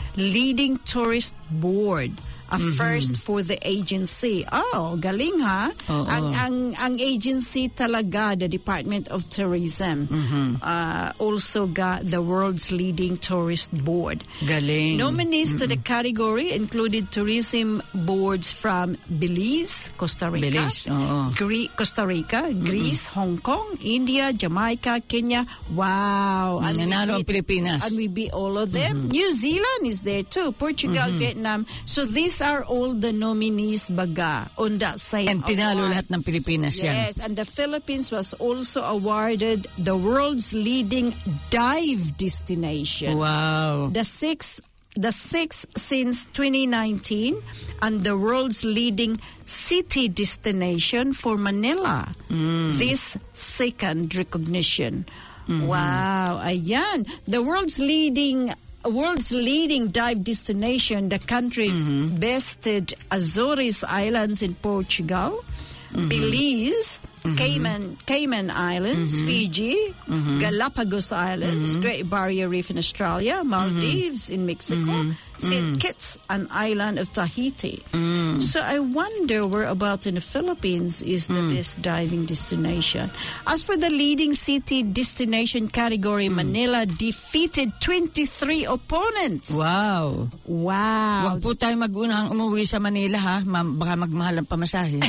leading tourist board. A Mhm. first for the agency. Oh, galing ha. Oo. Ang ang ang agency talaga, the Department of Tourism, Mhm. uh, also got the world's leading tourist board. Galing. Nominees to the category included tourism boards from Belize, Costa Rica, Belize, oo. Gre- Costa Rica, Greece, Hong Kong, India, Jamaica, Kenya. Wow. Mm, we nanalo ang beat- Pilipinas. And we beat all of them. New Zealand is there too. Portugal, Mhm. Vietnam. So these are all the nominees baga on that same And tinalo award. lahat ng Pilipinas yan. Yes, and the Philippines was also awarded the world's leading dive destination. Wow. The sixth the sixth since twenty nineteen, and the world's leading city destination for Manila. Mm. This second recognition. Mhm. Wow, ayan. The world's leading world's leading dive destination, the country Mm-hmm. bested Azores Islands in Portugal, Mhm. Belize, Mhm. Cayman Cayman Islands, Mhm. Fiji, Mhm. Galapagos Islands, Mhm. Great Barrier Reef in Australia, Maldives in Mexico, Saint Mhm. Kitts, an island of Tahiti. Mm. So I wonder whereabouts in the Philippines is the Mm. best diving destination. As for the leading city destination category, Manila defeated twenty-three opponents. Wow. Wow. Huwag po tayo mag-unang umuwi sa Manila ha. Ma- baka magmahal ang pamasahe.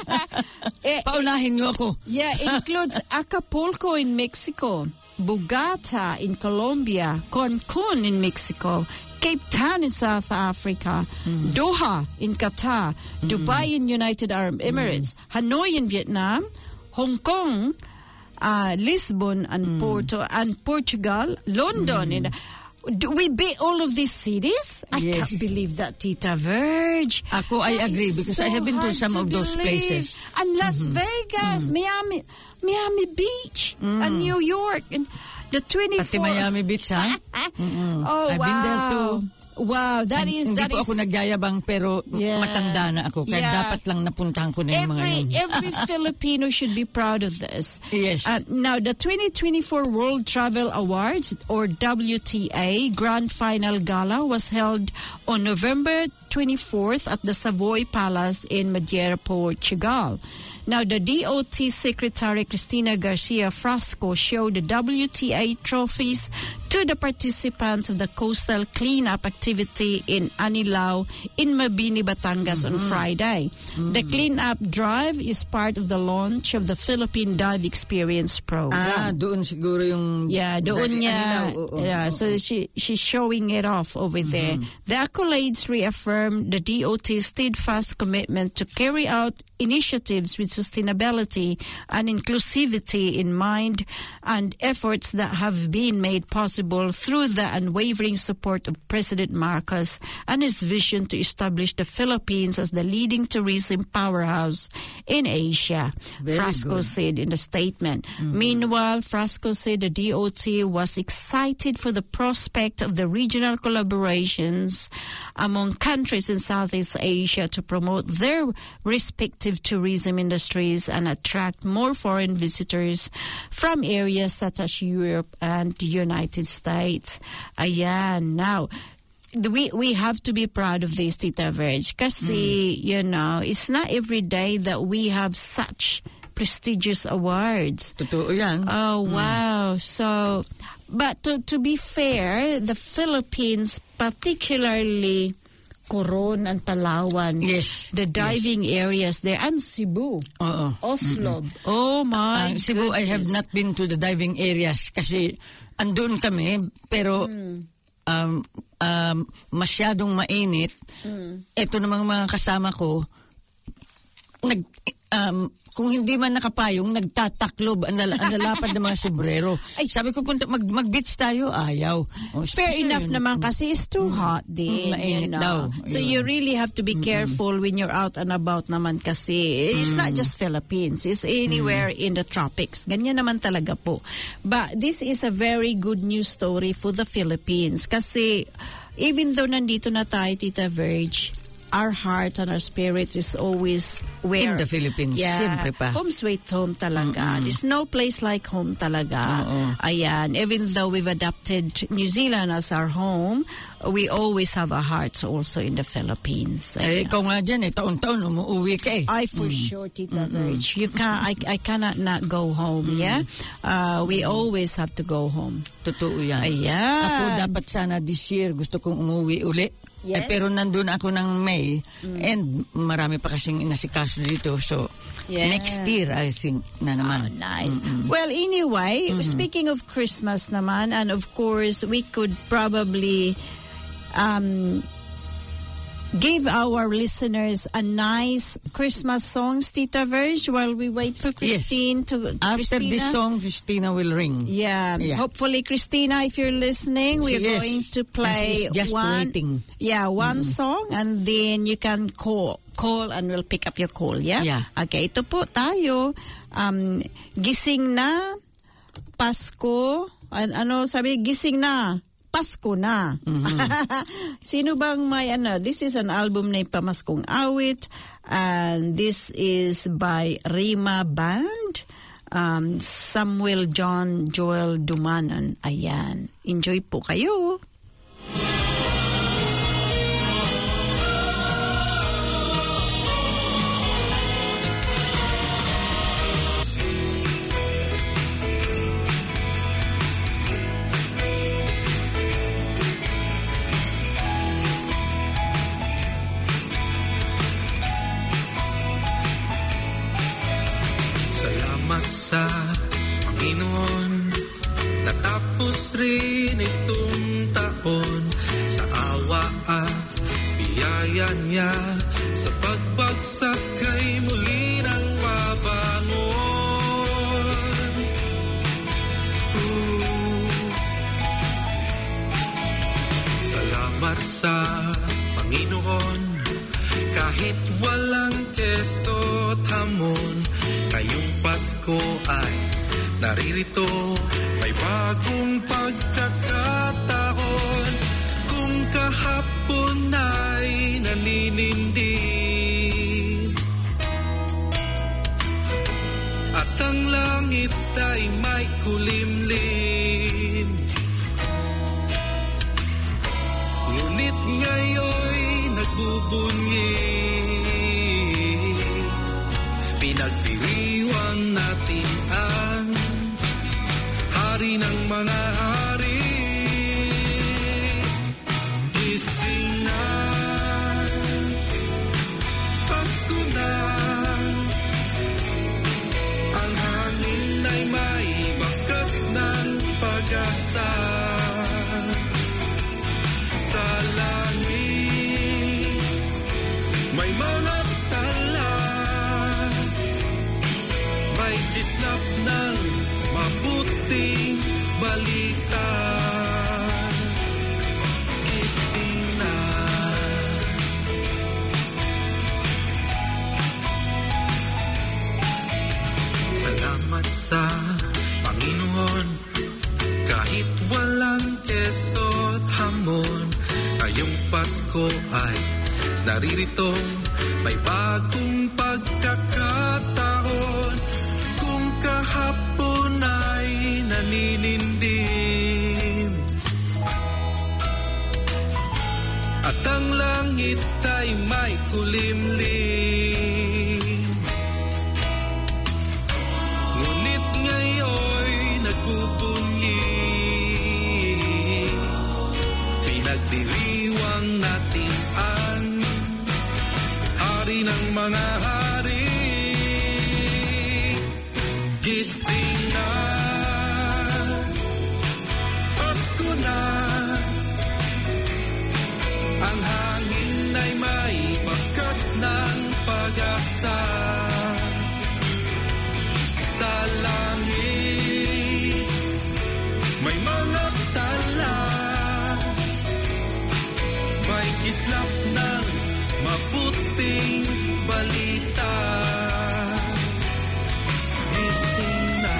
Paunahin niyo ako. Yeah, includes Acapulco in Mexico, Bogota in Colombia, Cancun in Mexico, Cape Town in South Africa, Doha in Qatar, Dubai in United Arab Emirates, Hanoi in Vietnam, Hong Kong, uh, Lisbon and Porto and Portugal, London in. Do we beat all of these cities? I Yes. can't believe that, Tita Verge. Ako, I That agree is because so I have been to hard some to of those believe. places. And Las Mhm. Vegas, Miami, Miami Beach, and New York, and the twenty-four. Pati Miami Beach ha? Mm-mm. Oh, I've wow. been there too. Wow, that is Hindi that po is ako nagyayabang pero Yeah. matanda na ako. Kaya Yeah. dapat lang napuntahan ko na yung mga every yun. every Filipino should be proud of this. Yes. Uh, now, the twenty twenty-four World Travel Awards, or W T A, Grand Final Gala was held on November twenty-fourth at the Savoy Palace in Madeira, Portugal. Now, the D O T Secretary Cristina Garcia Frasco showed the W T A trophies to the participants of the coastal cleanup activity in Anilao in Mabini, Batangas on Friday. The cleanup drive is part of the launch of the Philippine Dive Experience program. Ah, doon siguro yung... Yeah, doon Dali- niya. Anilaw, oo, Yeah, oo. so she she's showing it off over there. The accolades reaffirm the D O T's steadfast commitment to carry out initiatives with sustainability and inclusivity in mind, and efforts that have been made possible through the unwavering support of President Marcos and his vision to establish the Philippines as the leading tourism powerhouse in Asia, Very Frasco good. said in the statement. Meanwhile, Frasco said the D O T was excited for the prospect of the regional collaborations among countries in Southeast Asia to promote their respective tourism industries and attract more foreign visitors from areas such as Europe and the United States. Ayan. Now, we we have to be proud of this, Tita Verge, kasi, you know, it's not every day that we have such prestigious awards. Totoo yan. Oh, Mm. wow. So, but to, to be fair, the Philippines, particularly Coron and Palawan, Yes. the diving areas there, and Cebu, Oo. Oslo. Oh, my Ah, Cebu, I have goodness. not been to the diving areas kasi andun kami pero um, um, masyadong mainit. Ito namang mga kasama ko, nag, um, kung hindi man nakapayong, nagtataklob ang, lala, ang lalapad ng mga sobrero. Sabi ko, punta, mag, mag-beach tayo, ayaw. Oh, Fair so enough yun. naman kasi it's too hot din. Mm, mainit you know. daw. So Ayun. you really have to be careful when you're out and about naman kasi it's not just Philippines. It's anywhere in the tropics. Ganyan naman talaga po. But this is a very good news story for the Philippines kasi even though nandito na tayo, Tita Verge, our heart and our spirit is always where? In the Philippines, Yeah. siyempre pa. Home sweet home talaga. There's no place like home talaga. Ayan. Even though we've adopted New Zealand as our home, we always have our hearts also in the Philippines. Eh, ikaw nga dyan eh, taon-taon umuwi ka eh. I for sure, Tita Virg. You can I I cannot not go home, yeah? Uh, we always have to go home. Totoo yan. Ayan. Ako dapat sana this year gusto kong umuwi uli. Yes. Eh, pero nandun ako ng May and marami pa kasing inasikaso dito. So, Yeah. next year I think na naman. Nice. Well, anyway, speaking of Christmas naman, and of course, we could probably um, give our listeners a nice Christmas songs, Tita Virg, while we wait for Christine to After Christina. this song, Christina will ring. Yeah. Yeah. Hopefully, Christina, if you're listening, we're She is. going to And play she's just one, waiting. yeah, one song, and then you can call, call, and we'll pick up your call. Yeah. Yeah. Okay. Ito po tayo. Um, gising na Pasko. An- ano sabi? Gising na Pasko na. Sino bang may ano? This is an album na Pamaskong Awit, and this is by Rima Band, um, Samuel John Joel Dumanan. Ayan. Enjoy po kayo. Salamat sa Panginoon, natapos rin itong taon sa awa at biyaya niya, sa pagbagsak kay muli nang mabangon. Ooh. Salamat sa Panginoon, kahit walang kesot hamon, ngayong Pasko ay naririto, may bagong pagkakataon. Kung kahapon ay naninindi at ang langit ay may kulimlim, ngunit ngayon'y nagbubunyi, pinagdiriwang natin ang hari ng mga hari. Gising na, Pasko na, ang hangin ay may bakas ng pag-asa. Sa langit may mga tala, may kislap ng mabuting balita. Gising na. Salamat sa Panginoon, kahit walang kesot hamon, ngayong Pasko ay naririto, may bagong pagkakataon. Kung kahapon ay naninindim at ang langit ay may kulimlim, ngunit ngayon'y nagbubunyi, pinagdiriwang natin ang hari ng mga hari. Gising na, Pasko na, ang hangin ay may bakas ng pag-asa. Sa langit may mga tala, may kislap ng mabuting balita. Gising na.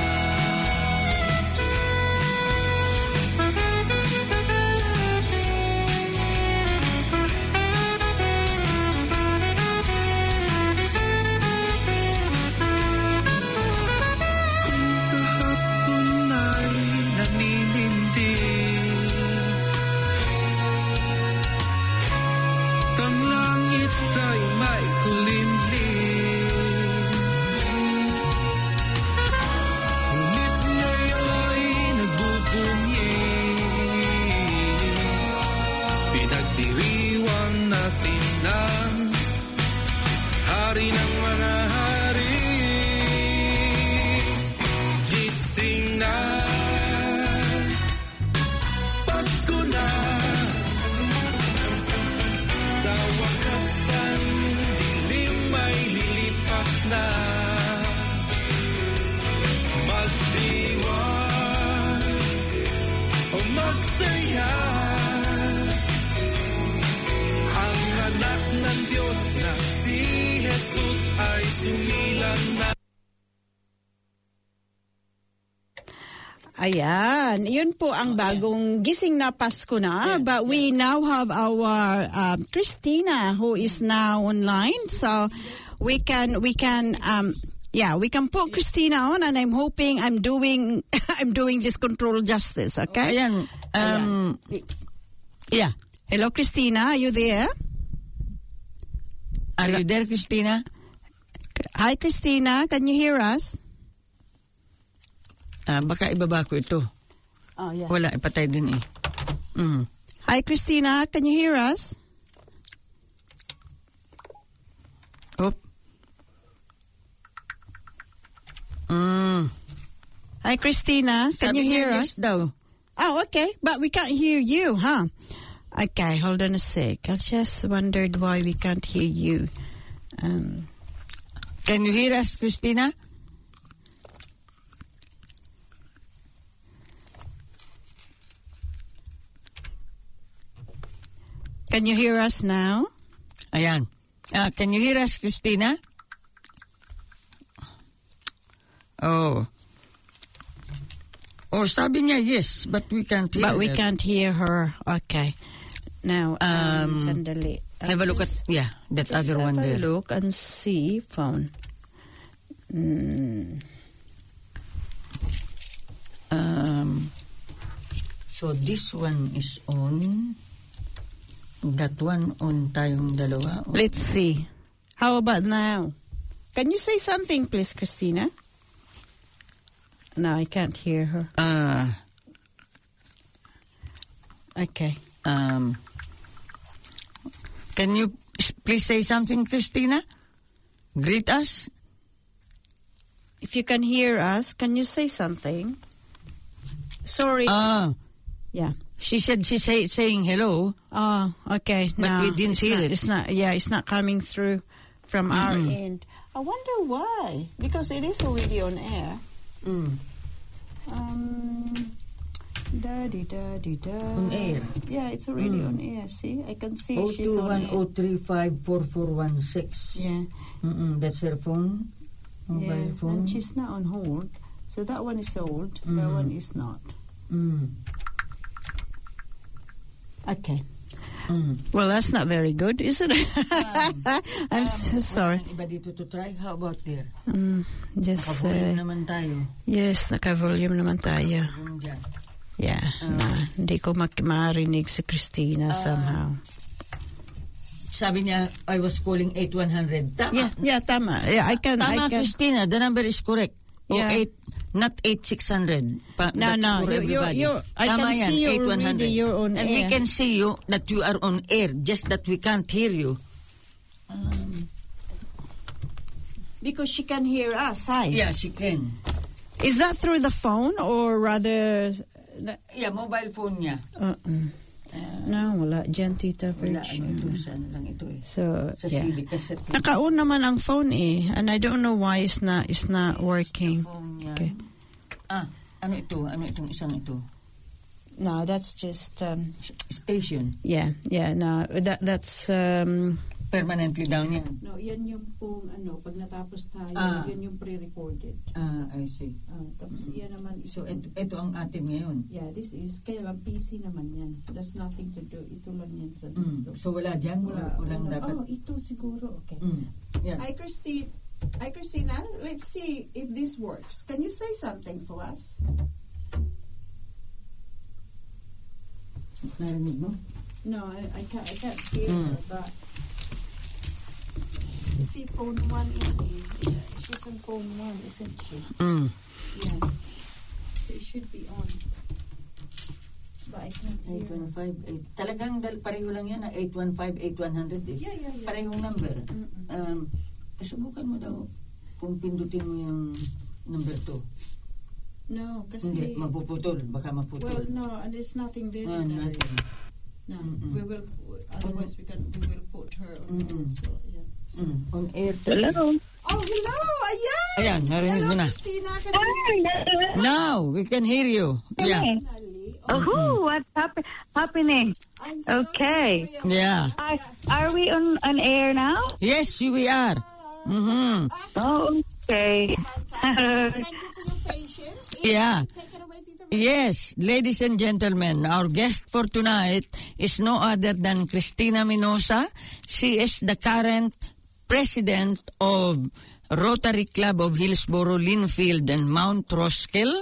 magsaya. Ang anak ng Diyos na si Jesus ay sumilang na. Ayan, yun po ang bagong gising na Pasko na. But we now have our um, Christina who is now online. So we can, we can, um, yeah, we can put Christina on, and I'm hoping I'm doing, I'm doing this control justice, okay? Ayan, um, Ayan. yeah. Hello, Christina, are you there? Are you there, Christina? Hi, Christina, can you hear us? Ah, baka ibaba ko ito. Oh, yeah. Wala, ipatay din eh. Mm. Hi, Christina. Can you hear us? Oop. Mm. Hi, Christina. Can Sabi you hear niya, us? yes daw. Oh, okay. But we can't hear you, huh? Okay, hold on a sec. I just wondered why we can't hear you. Um, Can you hear us, Christina? Can you hear us now? Ayan. Uh, can you hear us, Christina? Oh. Oh, sabi niya, yes, but we can't hear But we her. can't hear her. Okay. Now, um, Um, sandali. Have a look at, yeah, that Just other one have a there. look and see phone. Mm. Um, so this one is on. That one on tayong dalawa. Oh. Let's see. How about now? Can you say something, please, Christina? No, I can't hear her. Uh, Okay. um, can you please say something, Christina? Greet us. If you can hear us, can you say something? Sorry. Ah, yeah. she said she's say, saying hello. Oh, okay. But no, we didn't it's hear not, it. It's not. Yeah, it's not coming through from our Mm-mm. end. I wonder why. Because it is already on air. Mm. Um, da di da di da. On air? Yeah, it's already Mm. on air. See, I can see oh she's two on one air. oh three five four four one six. Yeah. Mm-mm, that's her phone. Mobile Yeah, phone. and she's not on hold. So that one is old. That Mm. one is not. Mm. Okay. Mm. Well, that's not very good, is it? I'm so sorry. Walang iba dito to try. How about there? Mm, just Naka-volume uh, naman tayo. yes, naka-volume naman tayo. Volume dyan. Yeah, Ah. na, hindi ko mak- marinig si Christina Ah. somehow. Sabi niya, I was calling eight one hundred. Tama. Yeah, yeah, tama. Yeah, I can, I Tama, can. Christina. The number is correct. Yeah. Oh, eight, not eight six hundred. Pa, No, that's no, for you- you- everybody. you- I Tama can yan, see you eight one hundred. already, you're on And we air. can see you that you are on air, just that we can't hear you. Um, Because she can hear us. Hi. yeah, she can. Is that through the phone or rather? Yeah, mobile phone niya. Uh-uh. No, wala dyan, Tita Wala, Virg. ano ito, saan lang ito eh. So, Sa yeah. C D cassette. Naka-on naman ang phone eh, and I don't know why it's not it's not working. Phone niya. Okay. Ah, ano ito? Ano itong isang ito? No, that's just um, Station. yeah, yeah. No, that that's um. Permanently down yan. No, yan yung pong ano, pag natapos tayo, Ah. yan yung pre-recorded. Ah, I see. Ah, tapos yan naman is So, ito, ito ang atin ngayon. yeah, this is kaya lang P C naman yan. That's nothing to do. Ito lang yan sa Mm. dito. So, wala dyan? Wala, Wala, walang wala. dapat? Oh, ito siguro. Okay. Mm. Yeah. Hi, Christine. Hi, Christina. Let's see if this works. Can you say something for us? Narinig mo? No, I, I can't. I can't hear Mm. her. But you see, phone one is yeah, she's on phone one, isn't she? Mm. Yeah. So it should be on. But I can't hear eight her. one five eight. Talagang dal, pareho lang yan na eight one five eight one hundred eh. Yeah, yeah, yeah. Parehong number. Mm-mm. Um, subukan mo daw kung pindutin mo yung number two. No, kasi Hindi, mapuputol. Baka maputol. well, no, and there's nothing there. Ah, to carry. nothing. No, Mm-mm. we will. Otherwise, we can. We will put her on. Mm-mm. So, yeah. So. Mm. On air. Hello. Oh, hello! Ayan! Ayan, narinig Hello, mo na. Christina. Can you Now, we can hear you. Yeah. finally? Oh, what's happen- happening? Okay. Yeah. Are, are we on, on air now? Yes, we are. Mm-hmm. Oh, okay. Yeah. Yes, ladies and gentlemen, our guest for tonight is no other than Cristina Minosa. She is the current president of Rotary Club of Hillsboro, Linfield, and Mount Roskill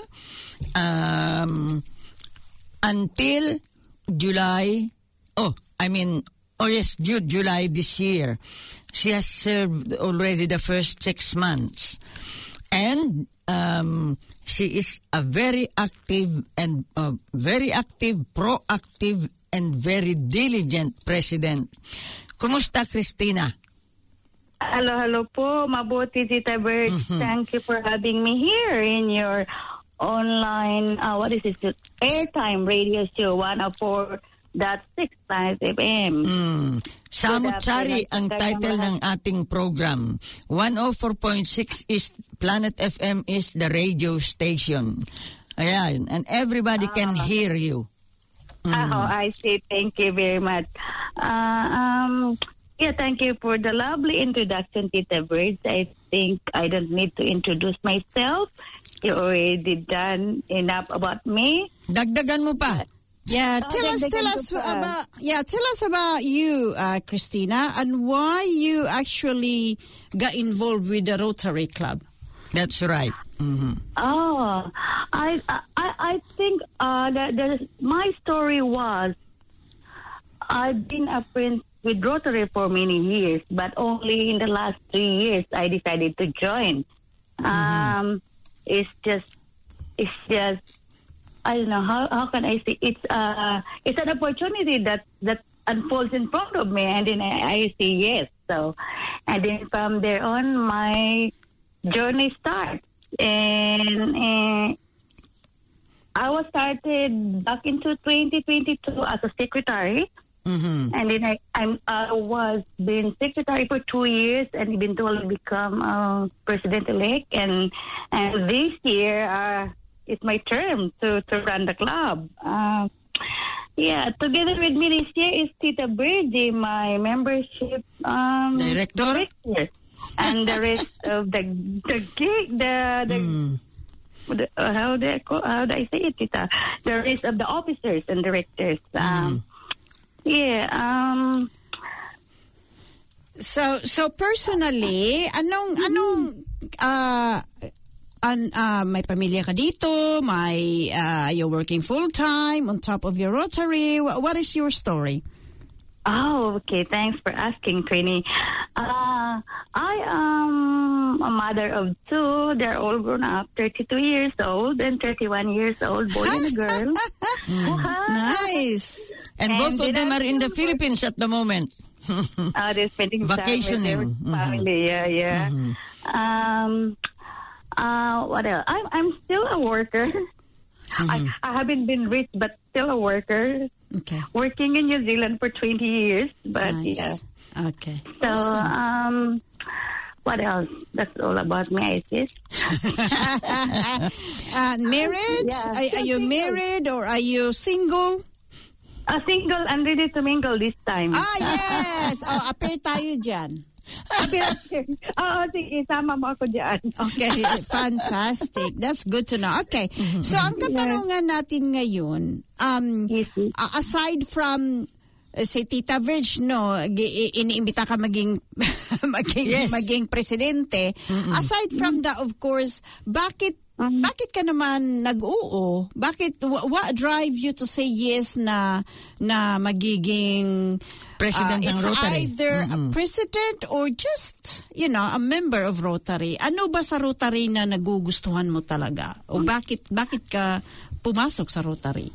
um, until July. Oh, I mean, oh yes, June, July this year. She has served already the first six months. And um, she is a very active and uh, very active, proactive, and very diligent president. Kumusta, Cristina? Hello, hello po. Mabuti, Tita Bird. Mhm. Thank you for having me here in your online, uh, what is it, airtime radio show, one oh four point six Planet F M. Mm. Samut-sari ang title ng ating program. one oh four point six is Planet F M is the radio station. Ayan, and everybody can hear you. Mm. Oh, I see. Thank you very much. Uh, um, yeah, thank you for the lovely introduction, Tita Birds. I think I don't need to introduce myself. You already done enough about me. Dagdagan mo pa. Yeah, Oh, tell us, dagdagan tell ko us pa. about, yeah, tell us about you, uh, Cristina, and why you actually got involved with the Rotary Club. That's right. Mm-hmm. Oh, I I I think uh, that there's, my story was I've been a friend with Rotary for many years, but only in the last three years I decided to join. Um, it's just it's just I don't know how how can I say it's uh it's an opportunity that that unfolds in front of me, and then I, I say yes. So, and then from there on, my journey starts. And, and I was started back into twenty twenty-two as a secretary. Mm-hmm. And then I I'm, I was been secretary for two years and eventually become uh, president-elect. And and this year uh, it's my term to, to run the club. Uh, yeah, together with me this year is Tita Birdie, my membership um, Director? director. And the rest of the the gig, the the, Mm. the uh, how do I call, how do I say it, Tita? The rest of the officers and directors. Um, Yeah. Um. So, so personally, anong, anong, uh, an, uh, may pamilya ka dito, may, uh, you're working full-time on top of your Rotary. Wh- What is your story? Oh, okay. Thanks for asking, Trini. Uh, I am a mother of two. They're all grown up, thirty-two years old and thirty-one years old, boy and a girl. Nice. And, And both of did them I are in the Philippines at the moment. Uh, they're spending time with Vacationing. their Mhm. family. Yeah, yeah. Mhm. Um. Uh. What else? I'm I'm still a worker. I, Mhm. I haven't been rich, but still a worker. Okay. Working in New Zealand for twenty years, but Nice. yeah. Okay. So, Awesome. um, what else? That's all about me, I guess. uh, married? Yeah, are, are still you single. married or are you single? A single and ready to mingle this time. Ah, yes. Oh, appear tayo dyan. Oo, sige, sama mo ako dyan. Okay, fantastic. That's good to know. Okay, so ang katanungan natin ngayon, um, a- aside from uh, si Tita Virg, no, gi- iniimbita ka maging maging, Yes. maging presidente. Aside from that, of course, bakit bakit ka naman nag-oo? Bakit wh- what drive you to say yes na na magiging President uh, ng it's Rotary. either a Mm-mm. president or just, you know, a member of Rotary. Ano ba sa Rotary na nagugustuhan mo talaga? O bakit bakit ka pumasok sa Rotary?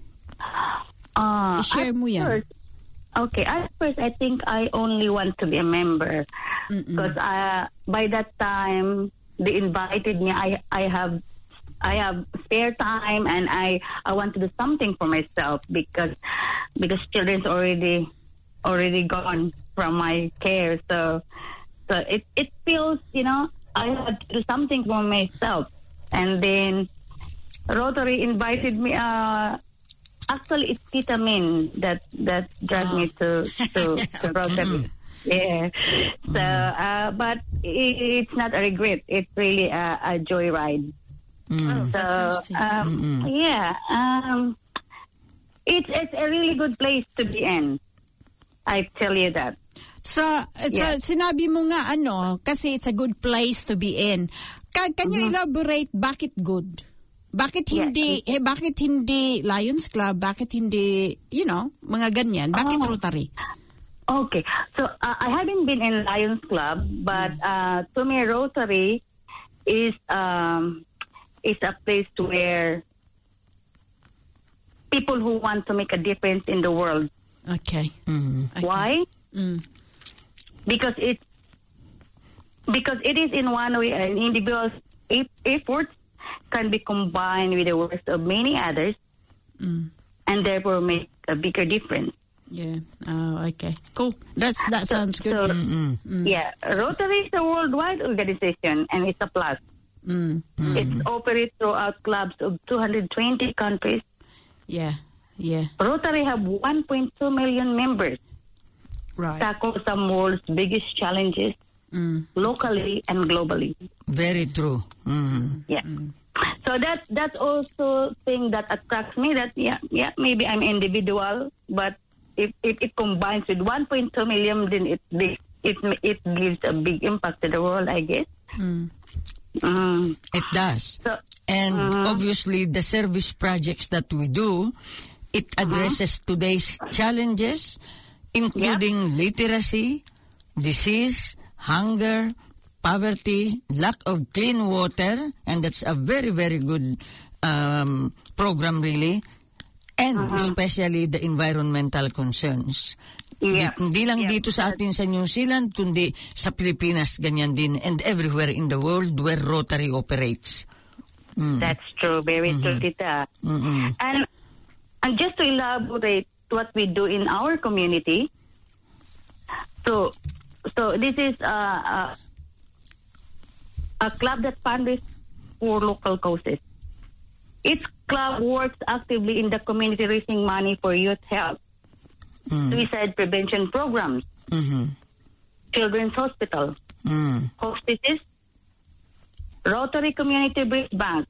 Uh, I-share at mo yan. First, okay, at first, I think I only want to be a member. Because uh, by that time, they invited me. I I have I have spare time, and I, I want to do something for myself because because children's already already gone from my care. So so it it feels, you know, I have to do something for myself. And then Rotary invited me. Uh, actually, it's Tita Min that that dragged me to to, to Rotary. Yeah. So, uh, but it, it's not a regret. It's really a, a joyride. Mm. So, um, yeah, um, it's it's a really good place to be in. I tell you that. So, Yeah. so sinabi mo nga ano, kasi it's a good place to be in. Can, can you elaborate bakit good? Bakit Yeah. hindi eh, bakit hindi Lions Club? Bakit hindi, you know, mga ganyan? Bakit Oh. Rotary? Okay, so uh, I haven't been in Lions Club, but uh, to me, Rotary is um, is a place where people who want to make a difference in the world. Okay. Mm-hmm. Why? Mm. Because it because it is in one way an individual's e- efforts can be combined with the works of many others, Mm. and therefore make a bigger difference. Yeah. Oh, okay. Cool. That's that sounds good. So, Mm. yeah, Rotary is a worldwide organization, and it's a plus. Mm. It operates throughout clubs of two hundred twenty countries. Yeah. Yeah. Rotary have one point two million members. Right. Tackle some world's biggest challenges Mm. locally and globally. Very true. Mm. Yeah. So that that's also thing that attracts me. That yeah, yeah, maybe I'm individual, but if if it combines with one point two million, then it big, it it gives a big impact to the world, I guess. Mm. Mm. It does. So, And uh-huh. obviously, the service projects that we do, it addresses today's challenges, including literacy, disease, hunger, poverty, lack of clean water, and that's a very, very good um, program, really, and especially the environmental concerns. Yeah. Di- Hindi lang Yeah. dito sa atin sa New Zealand, kundi sa Pilipinas, ganyan din, and everywhere in the world where Rotary operates. Mm. That's true. Very true, Tita. Mm-mm. And and just to elaborate what we do in our community, so so this is a a, a club that fundraises for local causes. Each club works actively in the community, raising money for youth health, Mm. suicide prevention programs, Mhm. children's hospital, Mm. hospices, Rotary Community Bridge Bank,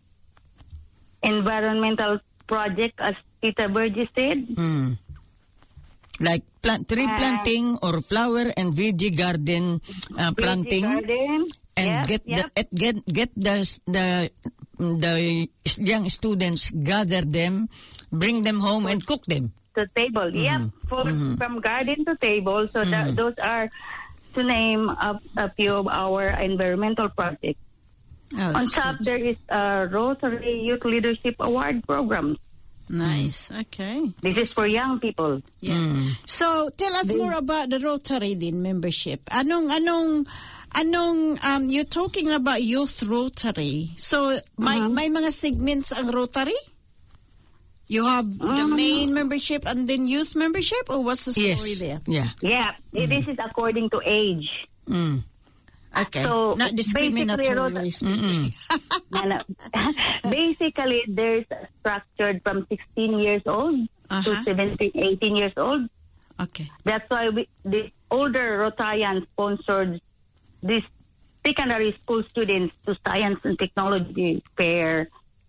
environmental project, as Tita Burgess said. Mm. Like plant, tree Uh, planting or flower and veggie garden uh, planting, Garden, and yep, get yep. the et- get get the the the young students, gather them, bring them home and cook them. to table. Yep, for, Mhm. from garden to table. So that, Mhm. those are, to name a, a few of our environmental projects. Oh, On that's top, good. there is a Rotary Youth Leadership Award program. Nice. Okay. This is for young people. Yeah. So, tell us more about the Rotary din membership. Anong anong anong um you're talking about youth Rotary. So, may may mga segments ang Rotary? You have the main membership and then youth membership, or what's the story Yes. there? Yeah. Yeah, this is according to age. Mm. Okay. So, Not basically, discriminatory. Mm-mm. No, no. Basically, there's a structured from sixteen years old to Uh-huh. seventeen, eighteen years old. Okay. That's why we, the older Rotarians sponsored these secondary school students to science and technology fair,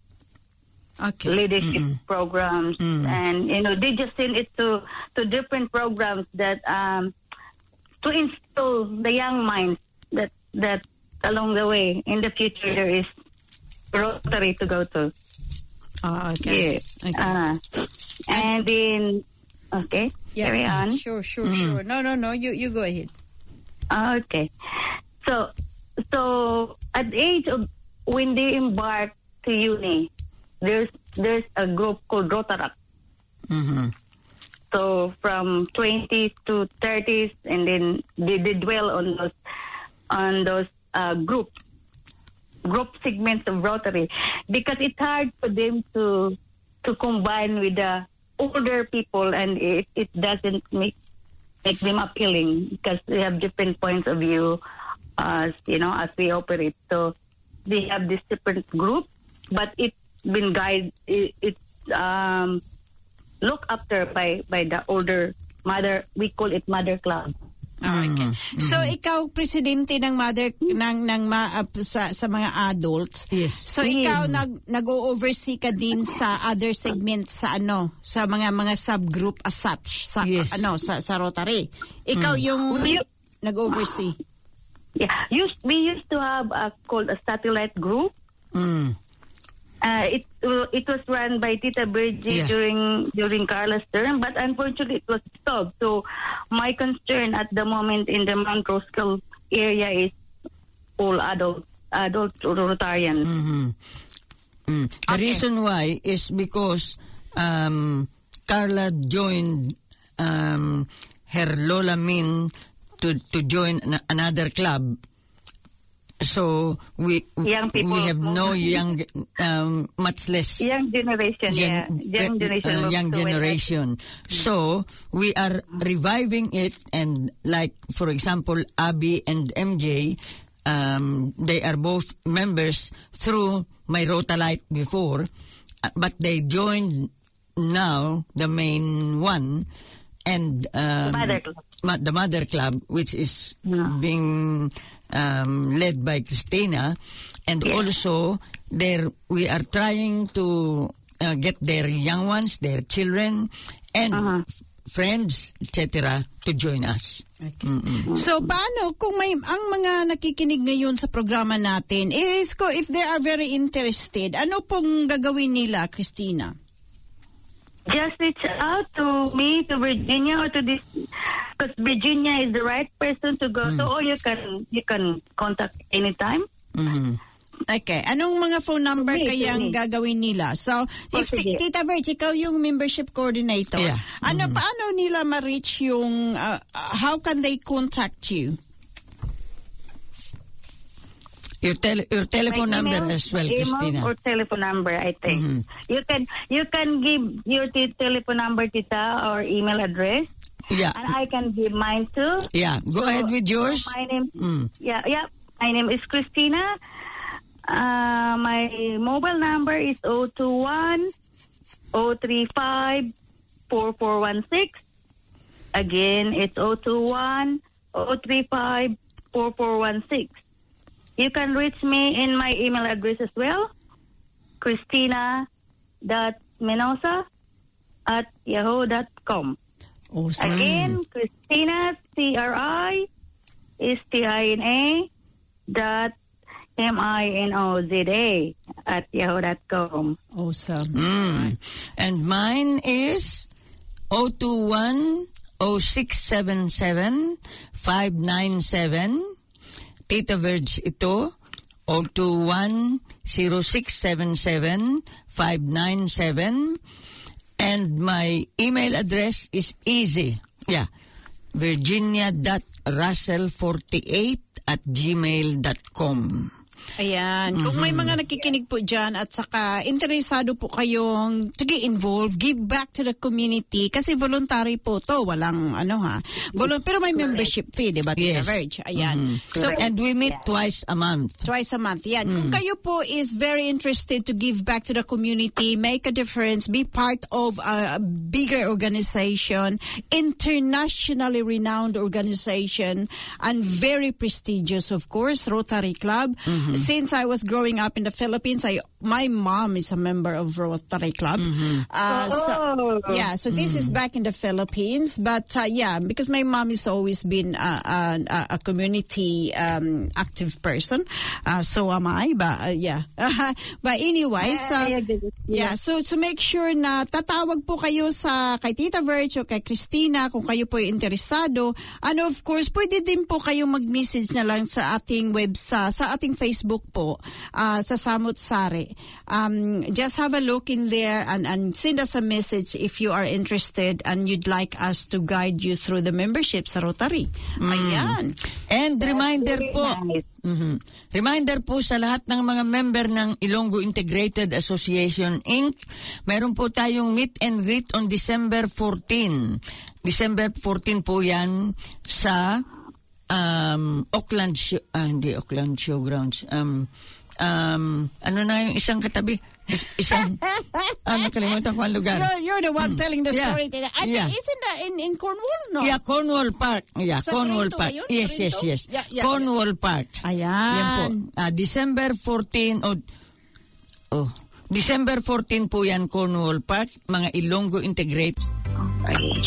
Okay. leadership programs, and you know they just send it to to different programs that um to instill the young minds that that along the way in the future there is Rotary to go to. Ah, okay. Yeah. Uh, and then okay, Yeah. carry on. Sure, sure, sure. No, no, no. You you go ahead. Okay. So, so at the age of when they embark to uni, there's there's a group called Rotaract. Mm-hmm. So from twenties to thirties, and then they, they dwell on those on those uh, group group segments of Rotary, because it's hard for them to to combine with the older people, and it it doesn't make make them appealing because they have different points of view, as you know, as we operate. So they have this different group, but it's been guide. It, it's um, looked after by by the older mother. We call it mother club. Okay. So ikaw presidente ng mother ng ng ma, uh, sa sa mga adults. Yes. So ikaw nag nag-oversee ka din sa other segments sa ano sa mga mga subgroup as such sa Yes. ano sa sa Rotary. Ikaw Mm. yung We- nag-oversee. Yeah, used we used to have a called a satellite group. Mm. Uh, it uh, it was run by Tita Virgie Yeah. during during Carla's term, but unfortunately it was stopped. So my concern at the moment in the Mount Roskill area is all adult adult Rotarians. Mm-hmm. Mm. The reason why is because um, Carla joined um, her Lola Min to to join an- another club. So we Young people we have no young, um, much less Young generation, yeah, young generation, uh, moved young to West generation. So we are reviving it, and like for example, Abby and M J, um, they are both members through my Rotalite before, uh, but they joined now the main one, and um, Mother club. ma- the mother club, which is being um, led by Christina, and also there we are trying to uh, get their young ones, their children, and f- friends, et cetera, to join us. Mm-mm. So paano kung may ang mga nakikinig ngayon sa programa natin is ko if they are very interested, ano pong gagawin nila, Christina? Just reach out to me, to Virginia, or to this, because Virginia is the right person to go to, or you can you can contact anytime. Mm-hmm. Okay. Anong mga phone number Okay, kayang sige. gagawin nila? So, if sige. T- Tita Virg, ikaw yung membership coordinator. Yeah. Ano, paano nila ma-reach yung, uh, uh, how can they contact you? Your, tele- your telephone My number email, as well, email Christina. or telephone number, I think. Mhm. You can you can give your t- telephone number, Tita, or email address, Yeah. and I can give mine too. Yeah. Go So, ahead with yours. My name, Mm. yeah, yeah. My name is Christina. Uh, my mobile number is zero two one, zero three five, four four one six. Again, it's zero two one, zero three five, four four one six. You can reach me in my email address as well, Christina.Menosa at yahoo dot com. Awesome. Again, Christina, C R I, S T I N A, dot M I N O Z A at yahoo dot com. Awesome. Mm. And mine is zero two one, zero six seven seven, five nine seven. Tita Verge ito, zero two one, zero six seven seven, five nine seven. And my email address is easy. Yeah. Virginia dot russell forty-eight at gmail dot com. Ayan. Kung may mga nakikinig po dyan at saka interesado po kayong to get involved, give back to the community kasi voluntary po to. Walang ano ha. Volun- pero may membership fee, di ba, Tita Yes. Verge? Ayan. Mhm. So, And we meet twice a month. twice a month. Yan. Kung kayo po is very interested to give back to the community, make a difference, be part of a bigger organization, internationally renowned organization, and very prestigious, of course, Rotary Club. Since I was growing up in the Philippines, I my mom is a member of Rotary Club. Uh, so, yeah, so this is back in the Philippines. But uh, yeah, because my mom has always been uh, a, a community um, active person. Uh, so am I. But uh, yeah. But anyways, uh, yeah, so to make sure na tatawag po kayo sa kay Tita Verge o kay Christina kung kayo po interesado. And of course, pwede din po kayo mag-message na lang sa ating website, sa ating Facebook po, uh, sa Samut Sari. Um, just have a look in there and, and send us a message if you are interested and you'd like us to guide you through the membership sa Rotary. Ayan. And reminder po, mhm. Reminder po sa lahat ng mga member ng Ilonggo Integrated Association Incorporated, meron po tayong meet and greet on December fourteenth. December fourteenth po yan sa um, Auckland, show, ah, hindi Auckland Showgrounds. Um, um, ano na yung isang katabi? Is- isang, ah, nakalimutan ko ang lugar. You're, you're the one telling the Yeah. story today. I Yeah. think, isn't that in, in Cornwall, no? Yeah, Cornwall Park. Yeah, Sa Cornwall Sorrento Park. ba yun? Yes, yes, Sorrento? yes. Yeah, yeah, Cornwall Park. Ayan. Yan po. Ah, December fourteenth, oh, oh, December fourteenth po yan, Cornwall Park. Mga Ilonggo Integrate.